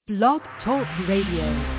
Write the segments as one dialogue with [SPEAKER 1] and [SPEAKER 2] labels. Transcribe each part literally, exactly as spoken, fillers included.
[SPEAKER 1] Blog Talk Radio.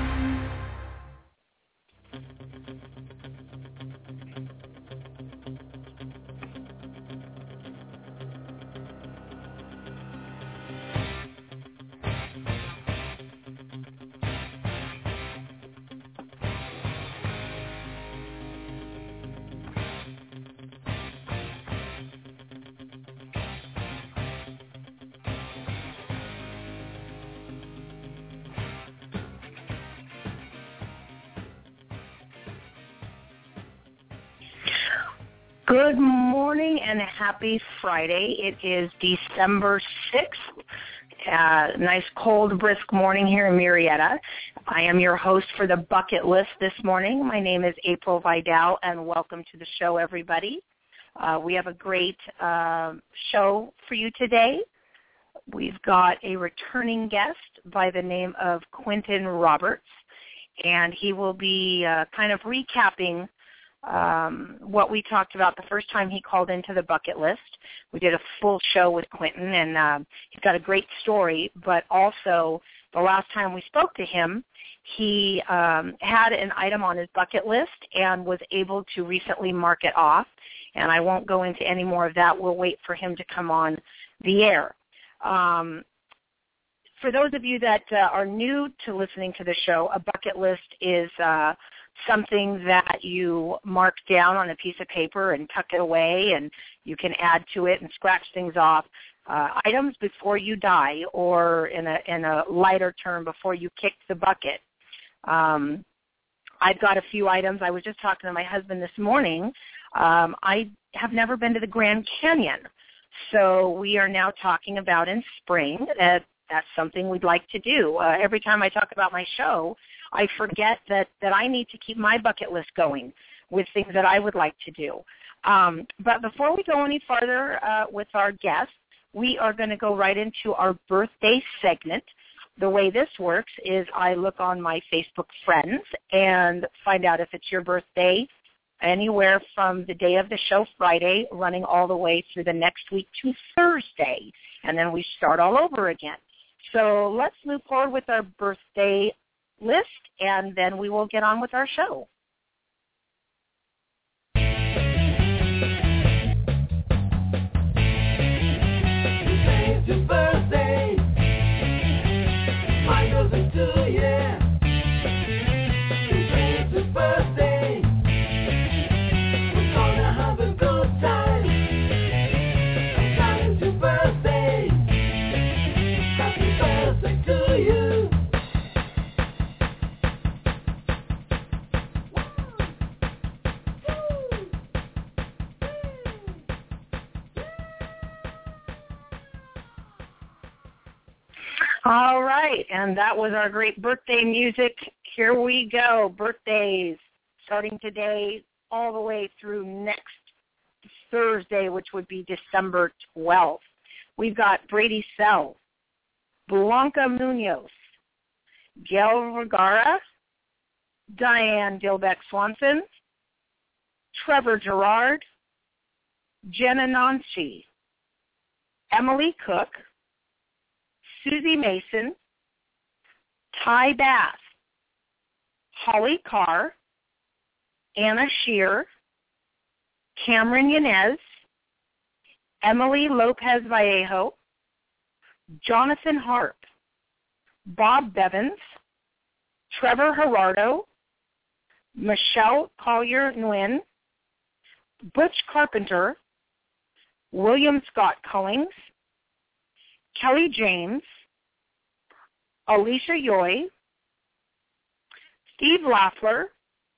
[SPEAKER 2] Good morning and happy Friday. It is December sixth. Uh, nice cold, brisk morning here in Murrieta. I am your host for the Bucket List this morning. My name is April Vidal, and welcome to the show, everybody. Uh, we have a great uh, show for you today. We've got a returning guest by the name of Quentin Roberts, and he will be uh, kind of recapping Um, what we talked about the first time he called into the Bucket List. We did a full show with Quentin, and uh, he's got a great story, but also the last time we spoke to him, he um, had an item on his bucket list and was able to recently mark it off, and I won't go into any more of that. We'll wait for him to come on the air. Um, for those of you that uh, are new to listening to the show, a bucket list is uh, something that you mark down on a piece of paper and tuck it away, and you can add to it and scratch things off. Uh, items before you die, or in a in a lighter term, before you kick the bucket. Um, I've got a few items. I was just talking to my husband this morning. Um, I have never been to the Grand Canyon, so we are now talking about in spring that that's something we'd like to do. Uh, every time I talk about my show, I forget that, that I need to keep my bucket list going with things that I would like to do. Um, but before we go any farther uh, with our guests, we are going to go right into our birthday segment. The way this works is I look on my Facebook friends and find out if it's your birthday anywhere from the day of the show, Friday, running all the way through the next week to Thursday, and then we start all over again. So let's move forward with our birthday list, and then we will get on with our show.
[SPEAKER 3] Today's your birthday. Mine goes into you. Today's your birthday. We're gonna have a good time. Today's your birthday. Happy birthday to you.
[SPEAKER 2] All right, and that was our great birthday music. Here we go, birthdays, starting today all the way through next Thursday, which would be December twelfth. We've got Brady Sell, Blanca Munoz, Gail Vergara, Diane Dilbeck-Swanson, Trevor Gerard, Jenna Nancy, Emily Cook, Susie Mason, Ty Bass, Holly Carr, Anna Shear, Cameron Yanez, Emily Lopez Vallejo, Jonathan Harp, Bob Bevins, Trevor Gerardo, Michelle Collier Nguyen, Butch Carpenter, William Scott Cullings, Kelly James, Alicia Yoy, Steve Laffler,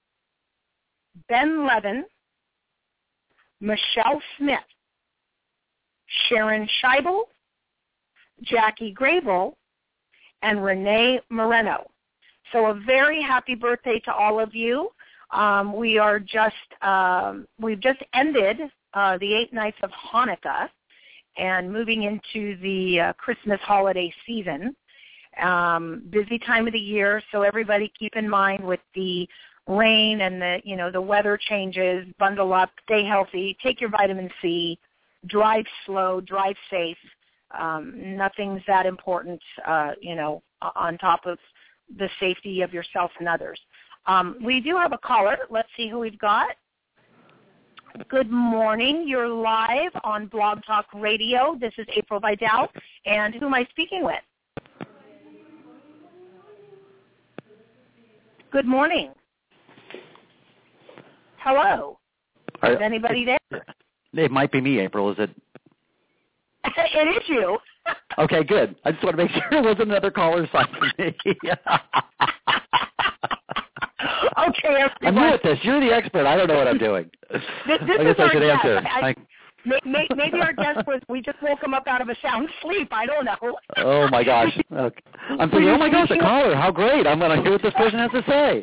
[SPEAKER 2] Ben Levin, Michelle Smith, Sharon Scheibel, Jackie Grable, and Renee Moreno. So a very happy birthday to all of you. Um, we are just, um, we've just ended uh, the eight nights of Hanukkah and moving into the uh, Christmas holiday season. Um, busy time of the year, so everybody keep in mind with the rain and the, you know, the weather changes, bundle up, stay healthy, take your vitamin C, drive slow, drive safe. Um, nothing's that important, uh, you know, uh, on top of the safety of yourself and others. Um, we do have a caller. Let's see who we've got. Good morning. You're live on Blog Talk Radio. This is April Vidal. And who am I speaking with? Good morning. Hello.
[SPEAKER 4] Are,
[SPEAKER 2] is anybody there?
[SPEAKER 4] It might be me, April. Is it?
[SPEAKER 2] It is you.
[SPEAKER 4] Okay, good. I just want to make sure it wasn't another caller sign for me.
[SPEAKER 2] Okay, everyone.
[SPEAKER 4] I'm new at this. You're the expert. I don't know what I'm doing.
[SPEAKER 2] This, this
[SPEAKER 4] I guess
[SPEAKER 2] is
[SPEAKER 4] I should
[SPEAKER 2] our
[SPEAKER 4] answer.
[SPEAKER 2] guest. I,
[SPEAKER 4] I,
[SPEAKER 2] may, maybe our guest was, we just woke him up out of a sound sleep. I don't know.
[SPEAKER 4] Oh, my gosh. Okay. I'm thinking, oh, my gosh, a caller. How great. I'm going to hear what this person has to say.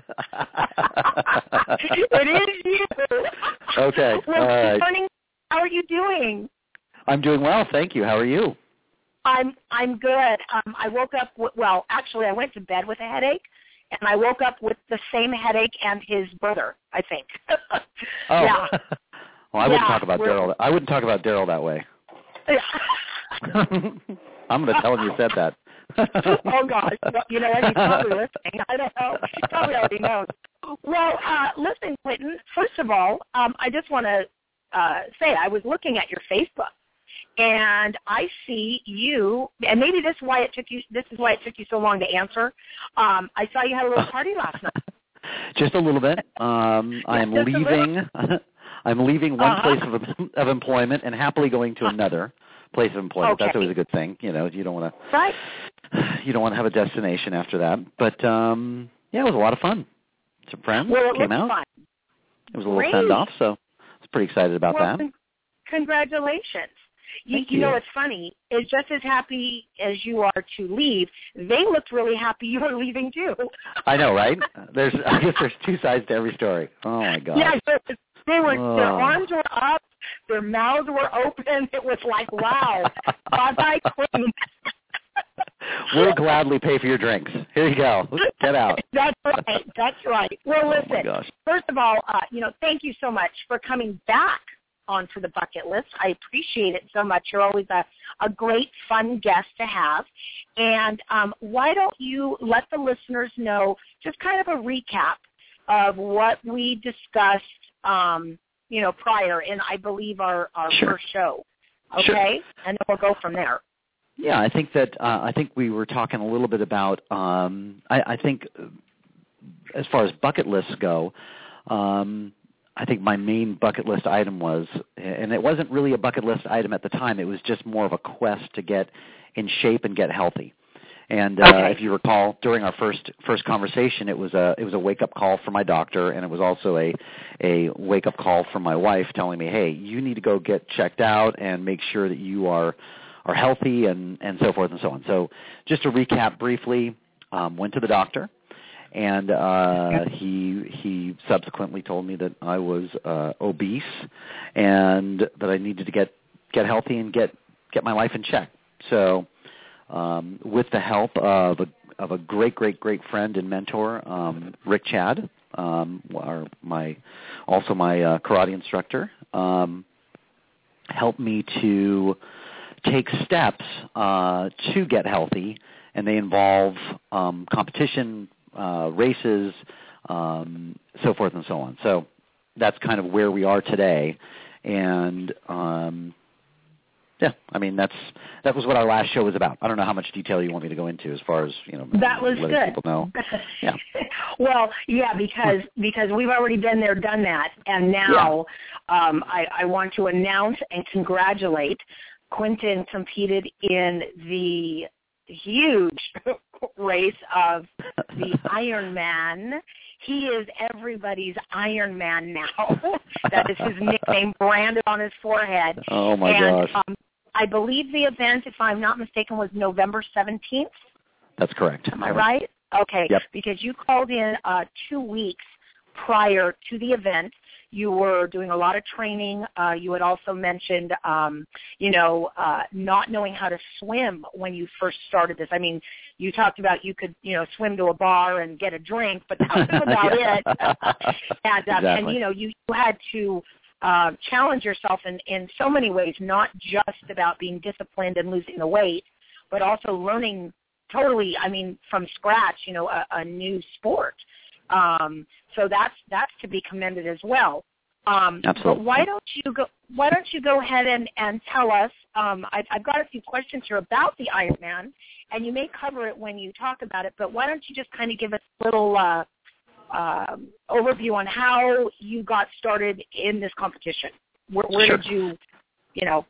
[SPEAKER 2] It is you.
[SPEAKER 4] Okay.
[SPEAKER 2] Well,
[SPEAKER 4] all right.
[SPEAKER 2] good morning. How are you doing?
[SPEAKER 4] I'm doing well. Thank you. How are you?
[SPEAKER 2] I'm I'm good. Um, I woke up, with, well, actually, I went to bed with a headache, and I woke up with the same headache and his brother, I think.
[SPEAKER 4] Oh.
[SPEAKER 2] Yeah.
[SPEAKER 4] Well, I wouldn't
[SPEAKER 2] Yeah,
[SPEAKER 4] talk about
[SPEAKER 2] we're-
[SPEAKER 4] Daryl. I wouldn't talk about Daryl that way. I'm going to tell him you said that.
[SPEAKER 2] Oh, gosh. Well, you know what? He's probably listening. I don't know. He probably already knows. Well, uh, listen, Quentin, first of all, um, I just want to uh, say I was looking at your Facebook, and I see you, and maybe this is why it took you. This is why it took you so long to answer. Um, I saw you had a little party last night.
[SPEAKER 4] Just a little bit. Um, I am
[SPEAKER 2] Just a
[SPEAKER 4] leaving. I'm leaving one
[SPEAKER 2] Uh-huh.
[SPEAKER 4] place of of employment and happily going to another place of employment.
[SPEAKER 2] Okay.
[SPEAKER 4] That's always a good thing. You know, you don't want to.
[SPEAKER 2] Right.
[SPEAKER 4] You don't want to have a destination after that. But um, yeah, it was a lot of fun. Some friends
[SPEAKER 2] Well, it
[SPEAKER 4] came
[SPEAKER 2] looks
[SPEAKER 4] out.
[SPEAKER 2] fun.
[SPEAKER 4] It was a little
[SPEAKER 2] Great.
[SPEAKER 4] send off, so I was pretty excited about
[SPEAKER 2] well,
[SPEAKER 4] that.
[SPEAKER 2] con- congratulations. You,
[SPEAKER 4] Thank
[SPEAKER 2] you know
[SPEAKER 4] you.
[SPEAKER 2] what's funny is just as happy as you are to leave, they looked really happy you were leaving too.
[SPEAKER 4] I know, right? There's, I guess there's two sides to every story. Oh my God.
[SPEAKER 2] Yeah, they were.
[SPEAKER 4] Oh.
[SPEAKER 2] Their arms were up, their mouths were open. It was like, wow, bye bye, Queen.
[SPEAKER 4] We'll gladly pay for your drinks. Here you go. Get out.
[SPEAKER 2] That's right. That's right. Well,
[SPEAKER 4] Oh my
[SPEAKER 2] listen.
[SPEAKER 4] gosh.
[SPEAKER 2] First of all, uh, you know, thank you so much for coming back onto the bucket list. I appreciate it so much. You're always a, a great, fun guest to have. And um, why don't you let the listeners know just kind of a recap of what we discussed, um, you know, prior in, I believe, our, our
[SPEAKER 4] Sure.
[SPEAKER 2] first show. Okay?
[SPEAKER 4] Sure.
[SPEAKER 2] And then we'll go from there.
[SPEAKER 4] Yeah, I think that uh, I think we were talking a little bit about. Um, I, I think uh, as far as bucket lists go, um, I think my main bucket list item was, and it wasn't really a bucket list item at the time. It was just more of a quest to get in shape and get healthy. And uh,
[SPEAKER 2] Okay.
[SPEAKER 4] if you recall, during our first first conversation, it was a it was a wake up call from my doctor, and it was also a a wake up call from my wife telling me, hey, you need to go get checked out and make sure that you are. are healthy and, and so forth and so on. So just to recap briefly, um, went to the doctor, and uh, he he subsequently told me that I was uh, obese and that I needed to get, get healthy and get, get my life in check. So um, with the help of a, of a great, great, great friend and mentor, um, Rick Chad, um, our, my, also my uh, karate instructor, um, helped me to take steps uh, to get healthy, and they involve um, competition, uh, races, um, so forth and so on. So that's kind of where we are today, and um, yeah, I mean that's that was what our last show was about. I don't know how much detail you want me to go into as far as you know.
[SPEAKER 2] That was
[SPEAKER 4] letting
[SPEAKER 2] good.
[SPEAKER 4] People know. Yeah.
[SPEAKER 2] Well, yeah, because because we've already been there, done that, and now um, I, I want to announce and congratulate. Quentin competed in the huge race of the Ironman. He is everybody's Ironman now. That is his nickname branded on his forehead.
[SPEAKER 4] Oh my
[SPEAKER 2] and,
[SPEAKER 4] gosh.
[SPEAKER 2] Um, I believe the event, if I'm not mistaken, was November seventeenth.
[SPEAKER 4] That's correct.
[SPEAKER 2] Am I right? Okay.
[SPEAKER 4] Yep.
[SPEAKER 2] Because you called in uh, two weeks prior to the event. You were doing a lot of training. Uh, you had also mentioned, um, you know, uh, not knowing how to swim when you first started this. I mean, you talked about you could, you know, swim to a bar and get a drink, but that was about it. and, um,
[SPEAKER 4] Exactly.
[SPEAKER 2] and, you know, you, you had to uh, challenge yourself in, in so many ways, not just about being disciplined and losing the weight, but also learning totally, I mean, from scratch, you know, a, a new sport. Um, so that's that's to be commended as well. Um,
[SPEAKER 4] Absolutely.
[SPEAKER 2] But why don't you go? Why don't you go ahead and, and tell us? Um, I've, I've got a few questions here about the Ironman, and you may cover it when you talk about it. But why don't you just kind of give us a little uh, uh, overview on how you got started in this competition? Where, where
[SPEAKER 4] Sure.
[SPEAKER 2] did you, you know?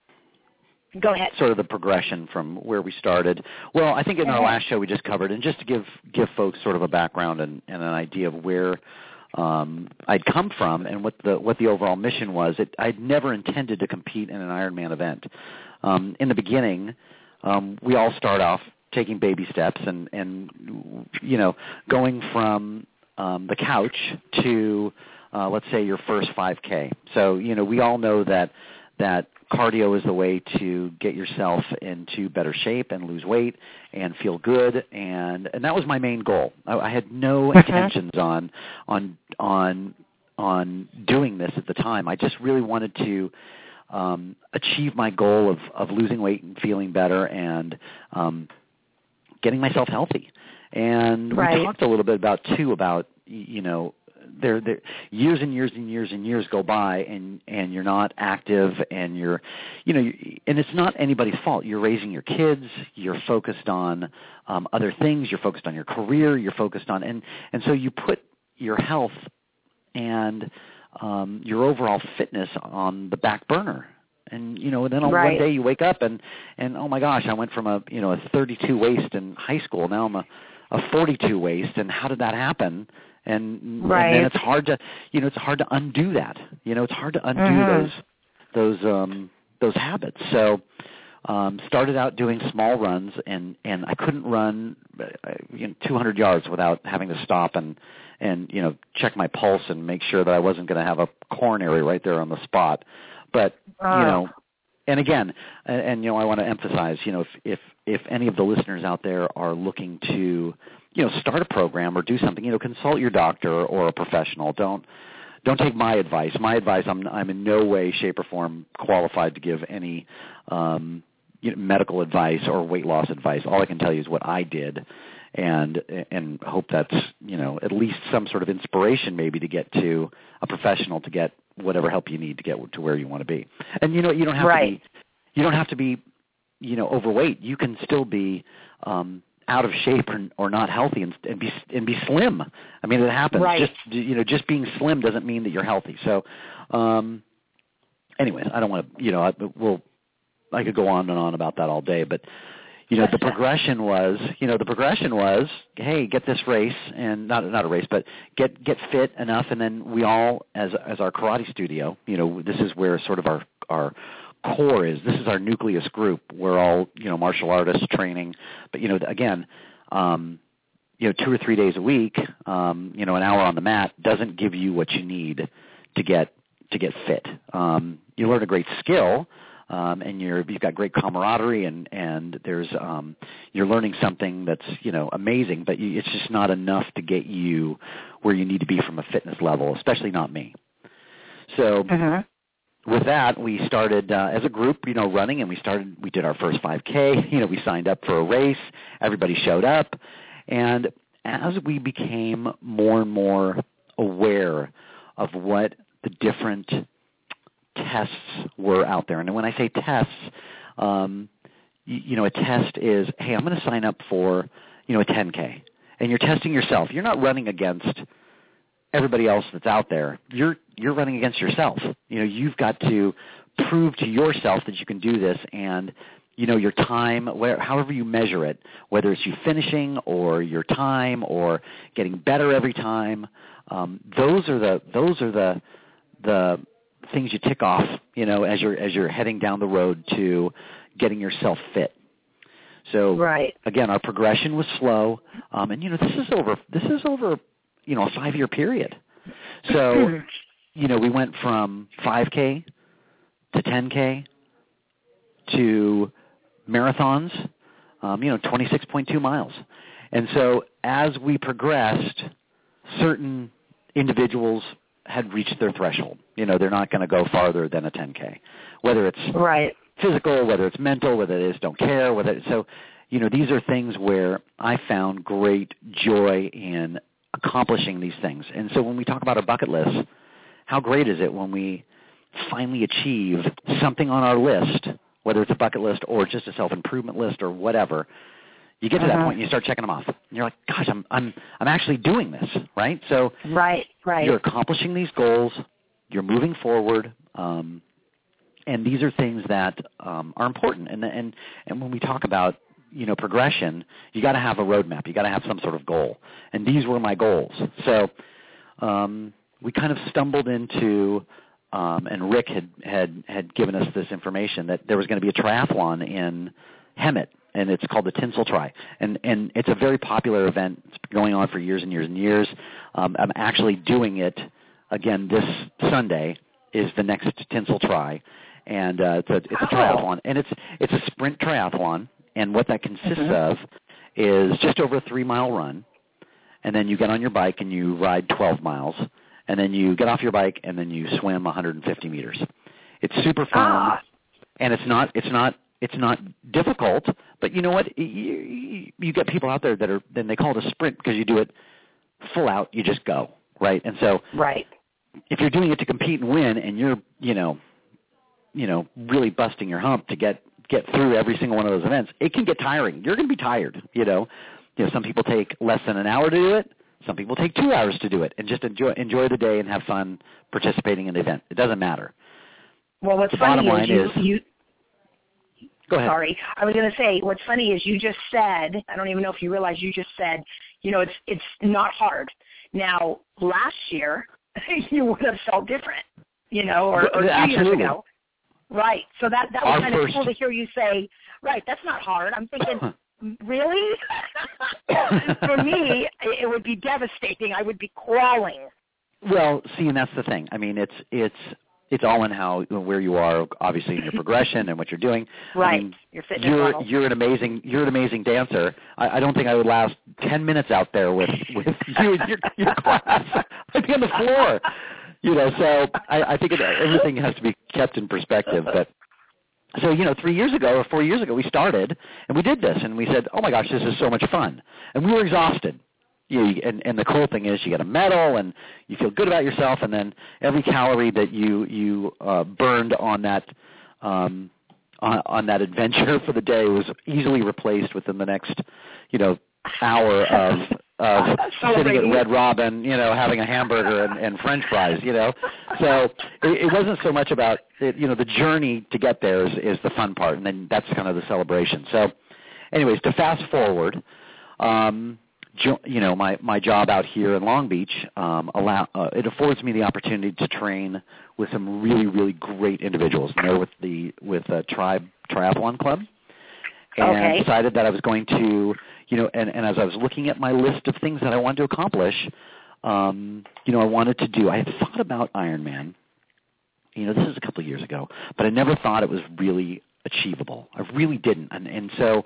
[SPEAKER 2] Go ahead.
[SPEAKER 4] Sort of the progression from where we started. Well, I think in our last show we just covered, and just to give give folks sort of a background and, and an idea of where um, I'd come from and what the what the overall mission was. It, I'd never intended to compete in an Ironman event. Um, in the beginning, um, we all start off taking baby steps and, and you know, going from um, the couch to, uh, let's say, your first five K. So, you know, we all know that that cardio is the way to get yourself into better shape and lose weight and feel good, and and that was my main goal. I, I had no intentions on on on on doing this at the time. I just really wanted to um, achieve my goal of of losing weight and feeling better and um, getting myself healthy. And
[SPEAKER 2] Right.
[SPEAKER 4] we talked a little bit about too about you know. There, there, years and years and years and years go by, and and you're not active, and you're, you know, you, and it's not anybody's fault. You're raising your kids. You're focused on um, other things. You're focused on your career. You're focused on, and and so you put your health and um, your overall fitness on the back burner. And you know, then on
[SPEAKER 2] Right.
[SPEAKER 4] one day you wake up and and oh my gosh, I went from a you know a thirty-two waist in high school. Now I'm a a forty-two waist, and how did that happen? And,
[SPEAKER 2] Right.
[SPEAKER 4] and then it's hard to, you know, it's hard to undo that. You know, it's hard to undo
[SPEAKER 2] Mhm.
[SPEAKER 4] those, those, um, those habits. So, um, started out doing small runs, and, and I couldn't run uh, you know, two hundred yards without having to stop and, and you know, check my pulse and make sure that I wasn't going to have a coronary right there on the spot. But
[SPEAKER 2] Oh.
[SPEAKER 4] you know, and again, and, and you know, I want to emphasize, you know, if if if any of the listeners out there are looking to you know, start a program or do something, you know, consult your doctor or a professional. Don't don't take my advice. My advice, I'm I'm in no way, shape, or form qualified to give any um, you know, medical advice or weight loss advice. All I can tell you is what I did, and and hope that's you know at least some sort of inspiration maybe to get to a professional to get whatever help you need to get to where you want to be. And you know, you don't have
[SPEAKER 2] Right.
[SPEAKER 4] to be you don't have to be you know overweight. You can still be um, out of shape or, or not healthy and, and be and be slim. I mean, it happens.
[SPEAKER 2] Right.
[SPEAKER 4] Just you know, just being slim doesn't mean that you're healthy. So, um, anyways, I don't want to. You know, I, we'll. I could go on and on about that all day, but you know, the progression was. You know, the progression was, hey, get this race and not not a race, but get get fit enough, and then we all, as as our karate studio, you know, this is where sort of our our core is. This is our nucleus group. We're all, you know, martial artists training, but you know, again, um, you know, two or three days a week, um, you know, an hour on the mat doesn't give you what you need to get to get fit. Um, you learn a great skill, um, and you're you've got great camaraderie, and and there's um, you're learning something that's you know amazing, but you, it's just not enough to get you where you need to be from a fitness level, especially not me. So.
[SPEAKER 2] Mhm.
[SPEAKER 4] With that, we started uh, as a group, you know, running, and we started. We did our first five K. You know, we signed up for a race. Everybody showed up, and as we became more and more aware of what the different tests were out there, and when I say tests, um, you, you know, a test is, hey, I'm going to sign up for, you know, a ten K, and you're testing yourself. You're not running against everybody else that's out there. You're you're running against yourself. You know, you've got to prove to yourself that you can do this, and you know your time, where, however you measure it, whether it's you finishing or your time or getting better every time. Um, those are the those are the the things you tick off. You know, as you're as you're heading down the road to getting yourself fit. So
[SPEAKER 2] Right.
[SPEAKER 4] again, our progression was slow, um, and you know this is over. This is over. You know, a five-year period. So, you know, we went from five K to ten K to marathons, um, you know, twenty-six point two miles. And so as we progressed, certain individuals had reached their threshold. You know, they're not going to go farther than a ten K, whether it's
[SPEAKER 2] Right.
[SPEAKER 4] physical, whether it's mental, whether it is don't care, whether it's, so, you know, these are things where I found great joy in accomplishing these things. And so when we talk about our bucket list, how great is it when we finally achieve something on our list, whether it's a bucket list or just a self-improvement list or whatever. You get to
[SPEAKER 2] uh-huh.
[SPEAKER 4] that point and you start checking them off. And you're like, gosh, I'm I'm I'm actually doing this, right? So
[SPEAKER 2] right, right.
[SPEAKER 4] you're accomplishing these goals, you're moving forward, um, and these are things that um, are important. And and and when we talk about, you know, progression, you got to have a roadmap. You got to have some sort of goal. And these were my goals. So um, we kind of stumbled into, um, and Rick had, had, had given us this information that there was going to be a triathlon in Hemet, and it's called the Tinsel Tri. And, and it's a very popular event. It's been going on for years and years and years. Um, I'm actually doing it again this Sunday is the next Tinsel Tri. And uh, it's, a, it's a triathlon. And it's, it's a sprint triathlon. And what that consists mm-hmm. of is just over a three-mile run, and then you get on your bike and you ride twelve miles, and then you get off your bike and then you swim one hundred fifty meters. It's super fun,
[SPEAKER 2] ah.
[SPEAKER 4] and it's not it's not it's not difficult. But you know what? You, you, you get people out there that are then they call it a sprint because you do it full out. You just go, right? And so
[SPEAKER 2] right.
[SPEAKER 4] if you're doing it to compete and win, and you're you know you know really busting your hump to get get through every single one of those events, it can get tiring. You're going to be tired, you know. You know, some people take less than an hour to do it. Some people take two hours to do it, and just enjoy enjoy the day and have fun participating in the event. It doesn't matter.
[SPEAKER 2] Well, what's
[SPEAKER 4] the
[SPEAKER 2] funny
[SPEAKER 4] bottom
[SPEAKER 2] is,
[SPEAKER 4] line
[SPEAKER 2] you,
[SPEAKER 4] is
[SPEAKER 2] you
[SPEAKER 4] go ahead.
[SPEAKER 2] Sorry, I was going to say what's funny is you just said. I don't even know if you realize you just said. You know, it's it's not hard. Now, last year you would have felt different. You know, or, or two
[SPEAKER 4] Absolutely.
[SPEAKER 2] years ago. Right. So that, that was
[SPEAKER 4] Our
[SPEAKER 2] kind
[SPEAKER 4] first...
[SPEAKER 2] of cool to hear you say, right, that's not hard. I'm thinking, really? For me, it would be devastating. I would be crawling.
[SPEAKER 4] Well, see, and that's the thing. I mean, it's it's it's all in how where you are, obviously, in your progression and what you're doing.
[SPEAKER 2] Right.
[SPEAKER 4] I mean,
[SPEAKER 2] your fitness
[SPEAKER 4] you're
[SPEAKER 2] level.
[SPEAKER 4] you're an amazing you're an amazing dancer. I, I don't think I would last ten minutes out there with with you and your, your class. I'd be on the floor. You know, so I, I think it, everything has to be kept in perspective. But so, you know, three years ago or four years ago, we started and we did this, and we said, "Oh my gosh, this is so much fun!" And we were exhausted. You know, and, and the cool thing is, you get a medal, and you feel good about yourself, and then every calorie that you you uh, burned on that um, on, on that adventure for the day was easily replaced within the next, you know, hour of. Of sitting at Red Robin, you know, having a hamburger and, and French fries, you know. So it, it wasn't so much about, it, you know, the journey to get there is, is the fun part, and then that's kind of the celebration. So anyways, to fast forward, um, jo- you know, my, my job out here in Long Beach, um, allow, uh, it affords me the opportunity to train with some really, really great individuals. And they're with the with a Tribe Triathlon Club. And
[SPEAKER 2] okay.
[SPEAKER 4] decided that I was going to, you know, and, and as I was looking at my list of things that I wanted to accomplish, um, you know, I wanted to do, I had thought about Ironman. You know, this is a couple of years ago, but I never thought it was really achievable. I really didn't. And, and so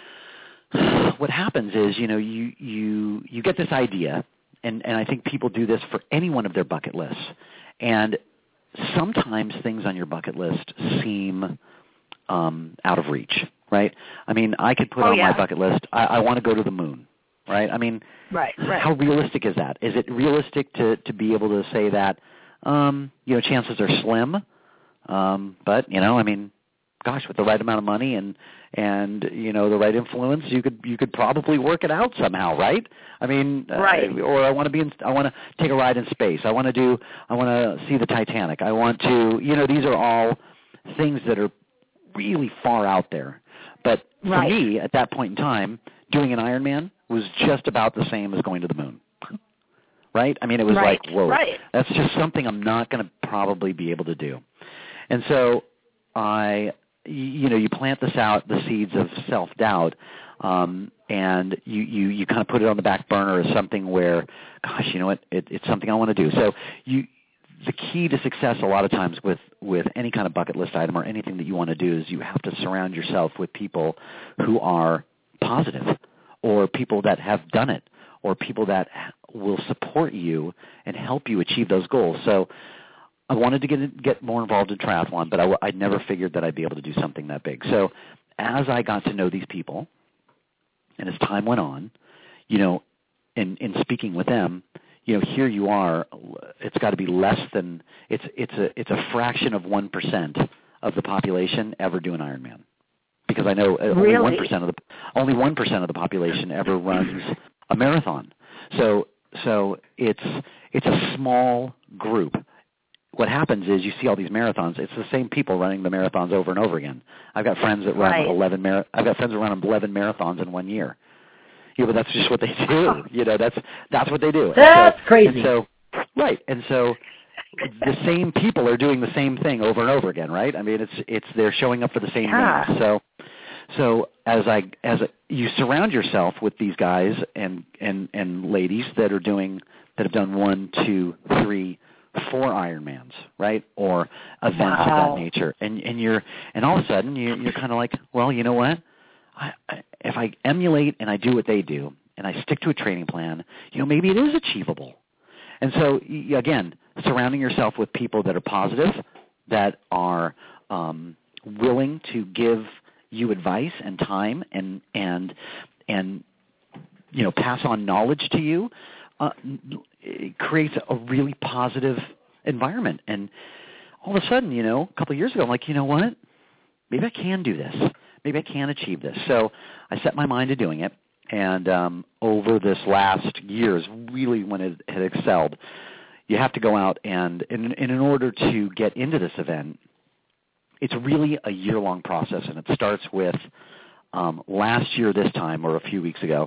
[SPEAKER 4] what happens is, you know, you, you, you get this idea, and, and I think people do this for any one of their bucket lists. And sometimes things on your bucket list seem um, out of reach. Right? I mean, I could put
[SPEAKER 2] oh,
[SPEAKER 4] on
[SPEAKER 2] yeah.
[SPEAKER 4] my bucket list, I, I want to go to the moon, right? I mean,
[SPEAKER 2] right, right.
[SPEAKER 4] how realistic is that? Is it realistic to, to be able to say that, um, you know, chances are slim, um, but, you know, I mean, gosh, with the right amount of money and, and you know, the right influence, you could you could probably work it out somehow, right? I mean,
[SPEAKER 2] right.
[SPEAKER 4] uh, or I want to be in, I want to take a ride in space. I want to do, I want to see the Titanic. I want to, you know, these are all things that are really far out there. But for
[SPEAKER 2] right.
[SPEAKER 4] me, at that point in time, doing an Ironman was just about the same as going to the moon. Right? I mean, it was
[SPEAKER 2] right.
[SPEAKER 4] like, whoa,
[SPEAKER 2] right.
[SPEAKER 4] that's just something I'm not going to probably be able to do. And so I, you know, you plant this out, the seeds of self-doubt, um, and you, you, you kind of put it on the back burner as something where, gosh, you know what, it, it's something I want to do. So you, the key to success a lot of times with, with any kind of bucket list item or anything that you want to do is you have to surround yourself with people who are positive or people that have done it or people that will support you and help you achieve those goals. So I wanted to get get more involved in triathlon, but I, I never figured that I'd be able to do something that big. So as I got to know these people And as time went on, you know, in, in speaking with them, you know, here you are. It's got to be less than it's it's a it's a fraction of one percent of the population ever do an Ironman, because I know only one
[SPEAKER 2] Really?
[SPEAKER 4] percent of the only one percent of the population ever runs a marathon. So so it's it's a small group. What happens is you see all these marathons. It's the same people running the marathons over and over again. I've got friends that run
[SPEAKER 2] Right.
[SPEAKER 4] eleven. Mar- I've got friends that run eleven marathons in one year. Yeah, but that's just what they do. You know, that's that's what they do. And
[SPEAKER 1] That's
[SPEAKER 4] so,
[SPEAKER 1] crazy.
[SPEAKER 4] And so, right, and so the same people are doing the same thing over and over again, right? I mean, it's it's they're showing up for the same
[SPEAKER 2] Yeah.
[SPEAKER 4] things. So, so as I as a, you surround yourself with these guys and and and ladies that are doing that have done one, two, three, four Ironmans, right, or events
[SPEAKER 2] Wow.
[SPEAKER 4] of that nature, and and you're and all of a sudden you you're kind of like, well, you know what? I, I, if I emulate and I do what they do and I stick to a training plan, you know, maybe it is achievable. And so, y- again, surrounding yourself with people that are positive, that are um, willing to give you advice and time and and and you know pass on knowledge to you, uh, it creates a really positive environment. And all of a sudden, you know, a couple of years ago, I'm like, you know what? Maybe I can do this. Maybe I can achieve this. So I set my mind to doing it, and um, over this last year is really when it had excelled. You have to go out, and, and, and in order to get into this event, it's really a year-long process, and it starts with um, last year this time, or a few weeks ago,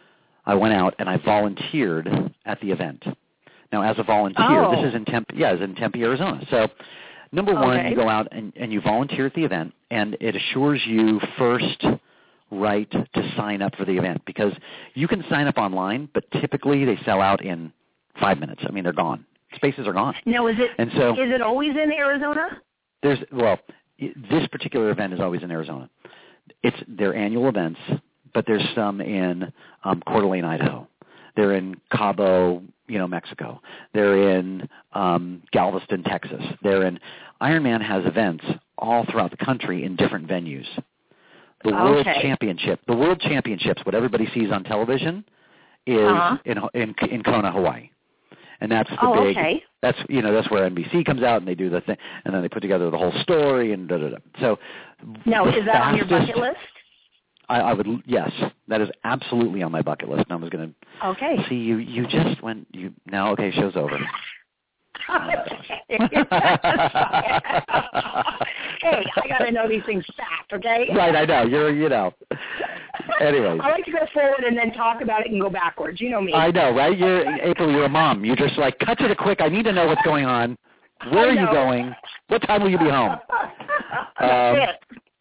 [SPEAKER 4] I went out and I volunteered at the event. Now, as a volunteer,
[SPEAKER 2] Oh.
[SPEAKER 4] this is in Tempe, yeah, it's in Tempe, Arizona. So number one,
[SPEAKER 2] Okay.
[SPEAKER 4] you go out and, and you volunteer at the event, and it assures you first right to sign up for the event, because you can sign up online, but typically they sell out in five minutes. I mean, they're gone. Spaces are gone.
[SPEAKER 2] Now, is it
[SPEAKER 4] And so
[SPEAKER 2] is it always in Arizona?
[SPEAKER 4] there's, well, i- this particular event is always in Arizona. It's their annual events, but there's some in um, Coeur d'Alene, Idaho. They're in Cabo, you know, Mexico. They're in um, Galveston, Texas. They're in Ironman has events all throughout the country in different venues. The World
[SPEAKER 2] Okay.
[SPEAKER 4] Championship, the World Championships, what everybody sees on television, is
[SPEAKER 2] Uh-huh.
[SPEAKER 4] in, in in Kona, Hawaii, and that's the
[SPEAKER 2] Oh,
[SPEAKER 4] big.
[SPEAKER 2] okay.
[SPEAKER 4] That's you know that's where N B C comes out and they do the thing, and then they put together the whole story and da da da. So
[SPEAKER 2] Now,
[SPEAKER 4] the
[SPEAKER 2] is that on your
[SPEAKER 4] fastest-
[SPEAKER 2] bucket list?
[SPEAKER 4] I, I would yes, that is absolutely on my bucket list. And I was going to
[SPEAKER 2] Okay.
[SPEAKER 4] see you. You just went. You now okay? Show's over.
[SPEAKER 2] Hey, I got to know these things fast, okay?
[SPEAKER 4] Right, I know. You're you know. Anyways,
[SPEAKER 2] I like to go forward and then talk about it and go backwards. You know me.
[SPEAKER 4] I know, right? You're April. You're a mom. You're just like cut to the quick. I need to know what's going on. Where
[SPEAKER 2] I
[SPEAKER 4] are you
[SPEAKER 2] know.
[SPEAKER 4] going? What time will you be home?
[SPEAKER 2] That's
[SPEAKER 4] Um,
[SPEAKER 2] it.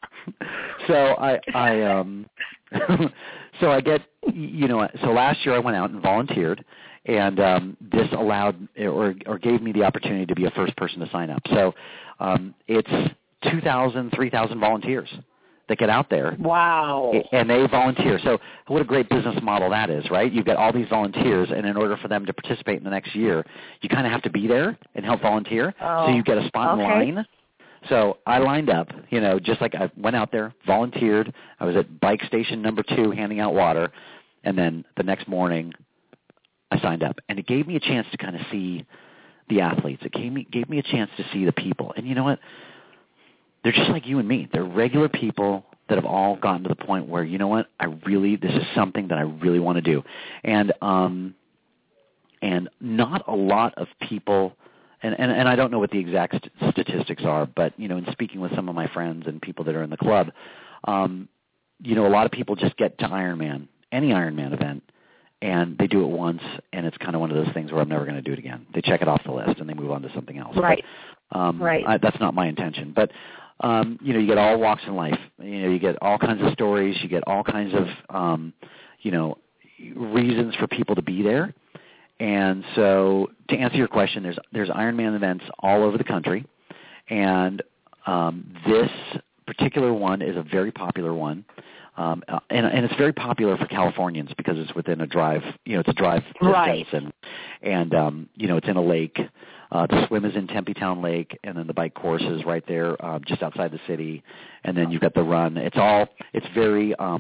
[SPEAKER 4] So I, I, um, so I get, you know, so last year I went out and volunteered, and um, this allowed or or gave me the opportunity to be a first person to sign up. So um, it's two thousand, three thousand volunteers that get out there.
[SPEAKER 2] Wow.
[SPEAKER 4] And they volunteer. So what a great business model that is, right? You've got all these volunteers, and in order for them to participate in the next year, you kind of have to be there and help volunteer.
[SPEAKER 2] Oh,
[SPEAKER 4] so you get a spot
[SPEAKER 2] okay.
[SPEAKER 4] in line. So I lined up, you know, just like I went out there, volunteered. I was at bike station number two handing out water, and then the next morning I signed up. And it gave me a chance to kind of see the athletes. It gave me, gave me a chance to see the people. And you know what? They're just like you and me. They're regular people that have all gotten to the point where, you know what, I really, this is something that I really want to do. And um, and not a lot of people, and, and, and I don't know what the exact st- statistics are, but, you know, in speaking with some of my friends and people that are in the club, um, you know, a lot of people just get to Ironman, any Ironman event, and they do it once, and it's kind of one of those things where I'm never going to do it again. They check it off the list, and they move on to something else.
[SPEAKER 2] Right.
[SPEAKER 4] But, um,
[SPEAKER 2] Right.
[SPEAKER 4] I, that's not my intention. But, um, you know, you get all walks in life. You know, you get all kinds of stories. You get all kinds of, um, you know, reasons for people to be there. And so to answer your question, there's there's Ironman events all over the country, and um, this particular one is a very popular one, um, and, and it's very popular for Californians because it's within a drive, you know, it's a drive distance,
[SPEAKER 2] Right.
[SPEAKER 4] and and um, you know, it's in a lake. Uh, the swim is in Tempe Town Lake, and then the bike course is right there, uh, just outside the city, and then you've got the run. It's all it's very um,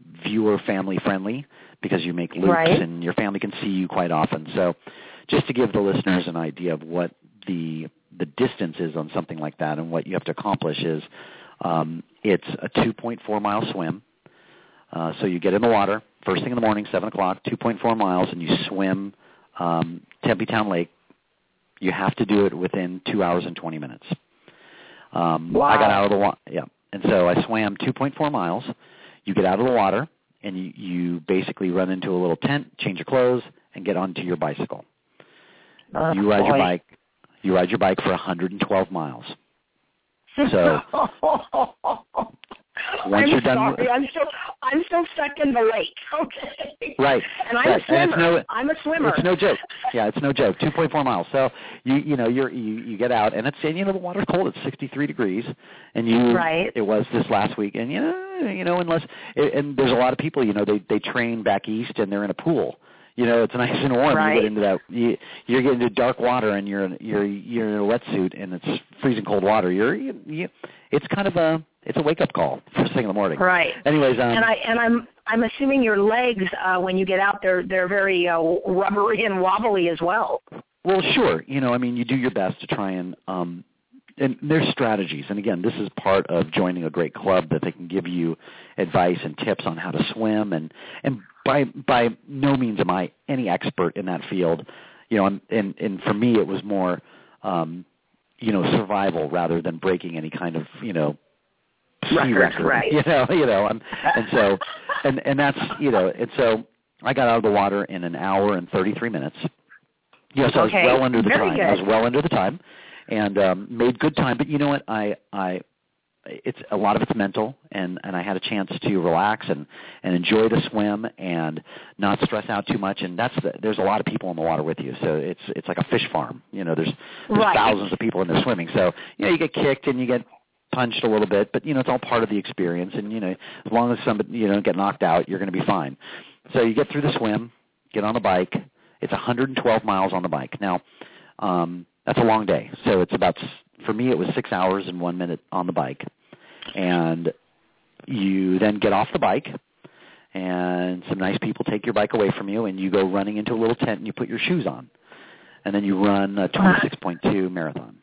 [SPEAKER 4] viewer family friendly because you make loops
[SPEAKER 2] Right.
[SPEAKER 4] and your family can see you quite often. So just to give the listeners an idea of what the the distance is on something like that and what you have to accomplish is um, it's a two point four mile swim. Uh, so you get in the water first thing in the morning, seven o'clock, two point four miles, and you swim um, Tempe Town Lake. You have to do it within two hours and twenty minutes. Um,
[SPEAKER 2] Wow.
[SPEAKER 4] I got out of the water, yeah. And so I swam two point four miles. You get out of the water, and you, you basically run into a little tent, change your clothes, and get onto your bicycle.
[SPEAKER 2] Oh,
[SPEAKER 4] you ride
[SPEAKER 2] boy.
[SPEAKER 4] your bike. You ride your bike for one hundred twelve miles. So once
[SPEAKER 2] I'm
[SPEAKER 4] you're done,
[SPEAKER 2] sorry. I'm still I'm still stuck in the lake. Okay.
[SPEAKER 4] right?
[SPEAKER 2] And I'm
[SPEAKER 4] right.
[SPEAKER 2] a swimmer.
[SPEAKER 4] And it's no,
[SPEAKER 2] I'm a swimmer.
[SPEAKER 4] It's no joke. Yeah, it's no joke. two point four miles. So you you know you're you, you get out and it's and you know the water's cold. It's sixty-three degrees, and you
[SPEAKER 2] Right.
[SPEAKER 4] it was this last week, and you know you know unless and there's a lot of people you know they they train back east and they're in a pool. You know, it's nice and warm.
[SPEAKER 2] Right.
[SPEAKER 4] You get into that. You, you're getting into dark water, and you're in, you're you're in a wetsuit, and it's freezing cold water. You're you, you, it's kind of a it's a wake up call first thing in the morning.
[SPEAKER 2] Right.
[SPEAKER 4] Anyways, um,
[SPEAKER 2] and I and I'm I'm assuming your legs uh, when you get out there they're very uh, rubbery and wobbly as well.
[SPEAKER 4] well, sure. You know, I mean, you do your best to try and um, and there's strategies. And again, this is part of joining a great club that they can give you advice and tips on how to swim and and. By by no means am I any expert in that field, you know. And and, and for me, it was more, um, you know, survival rather than breaking any kind of you know sea
[SPEAKER 2] Record,
[SPEAKER 4] record.
[SPEAKER 2] right.
[SPEAKER 4] You know, you know. I'm, and so, and and that's you know, and so I got out of the water in an hour and thirty-three minutes. Yes, I was
[SPEAKER 2] Okay.
[SPEAKER 4] well under the
[SPEAKER 2] Very
[SPEAKER 4] time.
[SPEAKER 2] good.
[SPEAKER 4] I was well under the time, and um, made good time. But you know what? I I. It's a lot of it's mental, and, and I had a chance to relax and, and enjoy the swim and not stress out too much. And that's the, there's a lot of people in the water with you, so it's it's like a fish farm. You know, there's there's
[SPEAKER 2] Right.
[SPEAKER 4] thousands of people in there swimming. So you know, you get kicked and you get punched a little bit, but you know, it's all part of the experience. And you know, as long as somebody you know get knocked out, you're going to be fine. So you get through the swim, get on the bike. It's one hundred twelve miles on the bike. Now, um, that's a long day. So it's about for me, it was six hours and one minute on the bike. And you then get off the bike, and some nice people take your bike away from you, and you go running into a little tent, and you put your shoes on. And then you run a twenty-six point two marathon.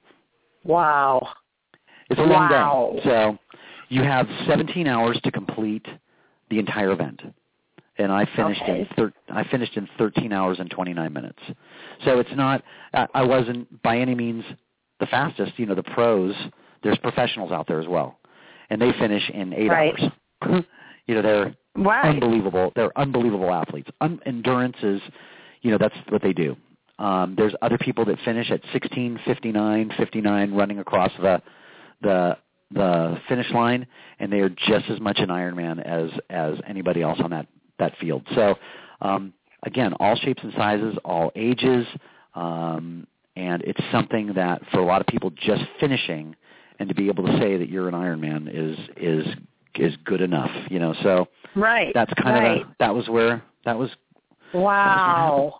[SPEAKER 2] Wow.
[SPEAKER 4] It's a long
[SPEAKER 2] Wow.
[SPEAKER 4] day. So you have seventeen hours to complete the entire event. And I finished
[SPEAKER 2] Okay.
[SPEAKER 4] in thir- I finished in thirteen hours and twenty-nine minutes. So it's not I, I wasn't by any means the fastest. You know, the pros, there's professionals out there as well, and they finish in eight
[SPEAKER 2] Right.
[SPEAKER 4] hours. You know, they're
[SPEAKER 2] Right.
[SPEAKER 4] unbelievable. They're unbelievable athletes. Un- endurance is, you know, that's what they do. Um, there's other people that finish at sixteen fifty-nine, fifty-nine, running across the the the finish line, and they are just as much an Ironman as as anybody else on that that field. So, um, again, all shapes and sizes, all ages, um, and it's something that for a lot of people just finishing and to be able to say that you're an Ironman is is is good enough, you know. So
[SPEAKER 2] Right.
[SPEAKER 4] that's kind
[SPEAKER 2] right.
[SPEAKER 4] of a, that was where that was.
[SPEAKER 2] Wow.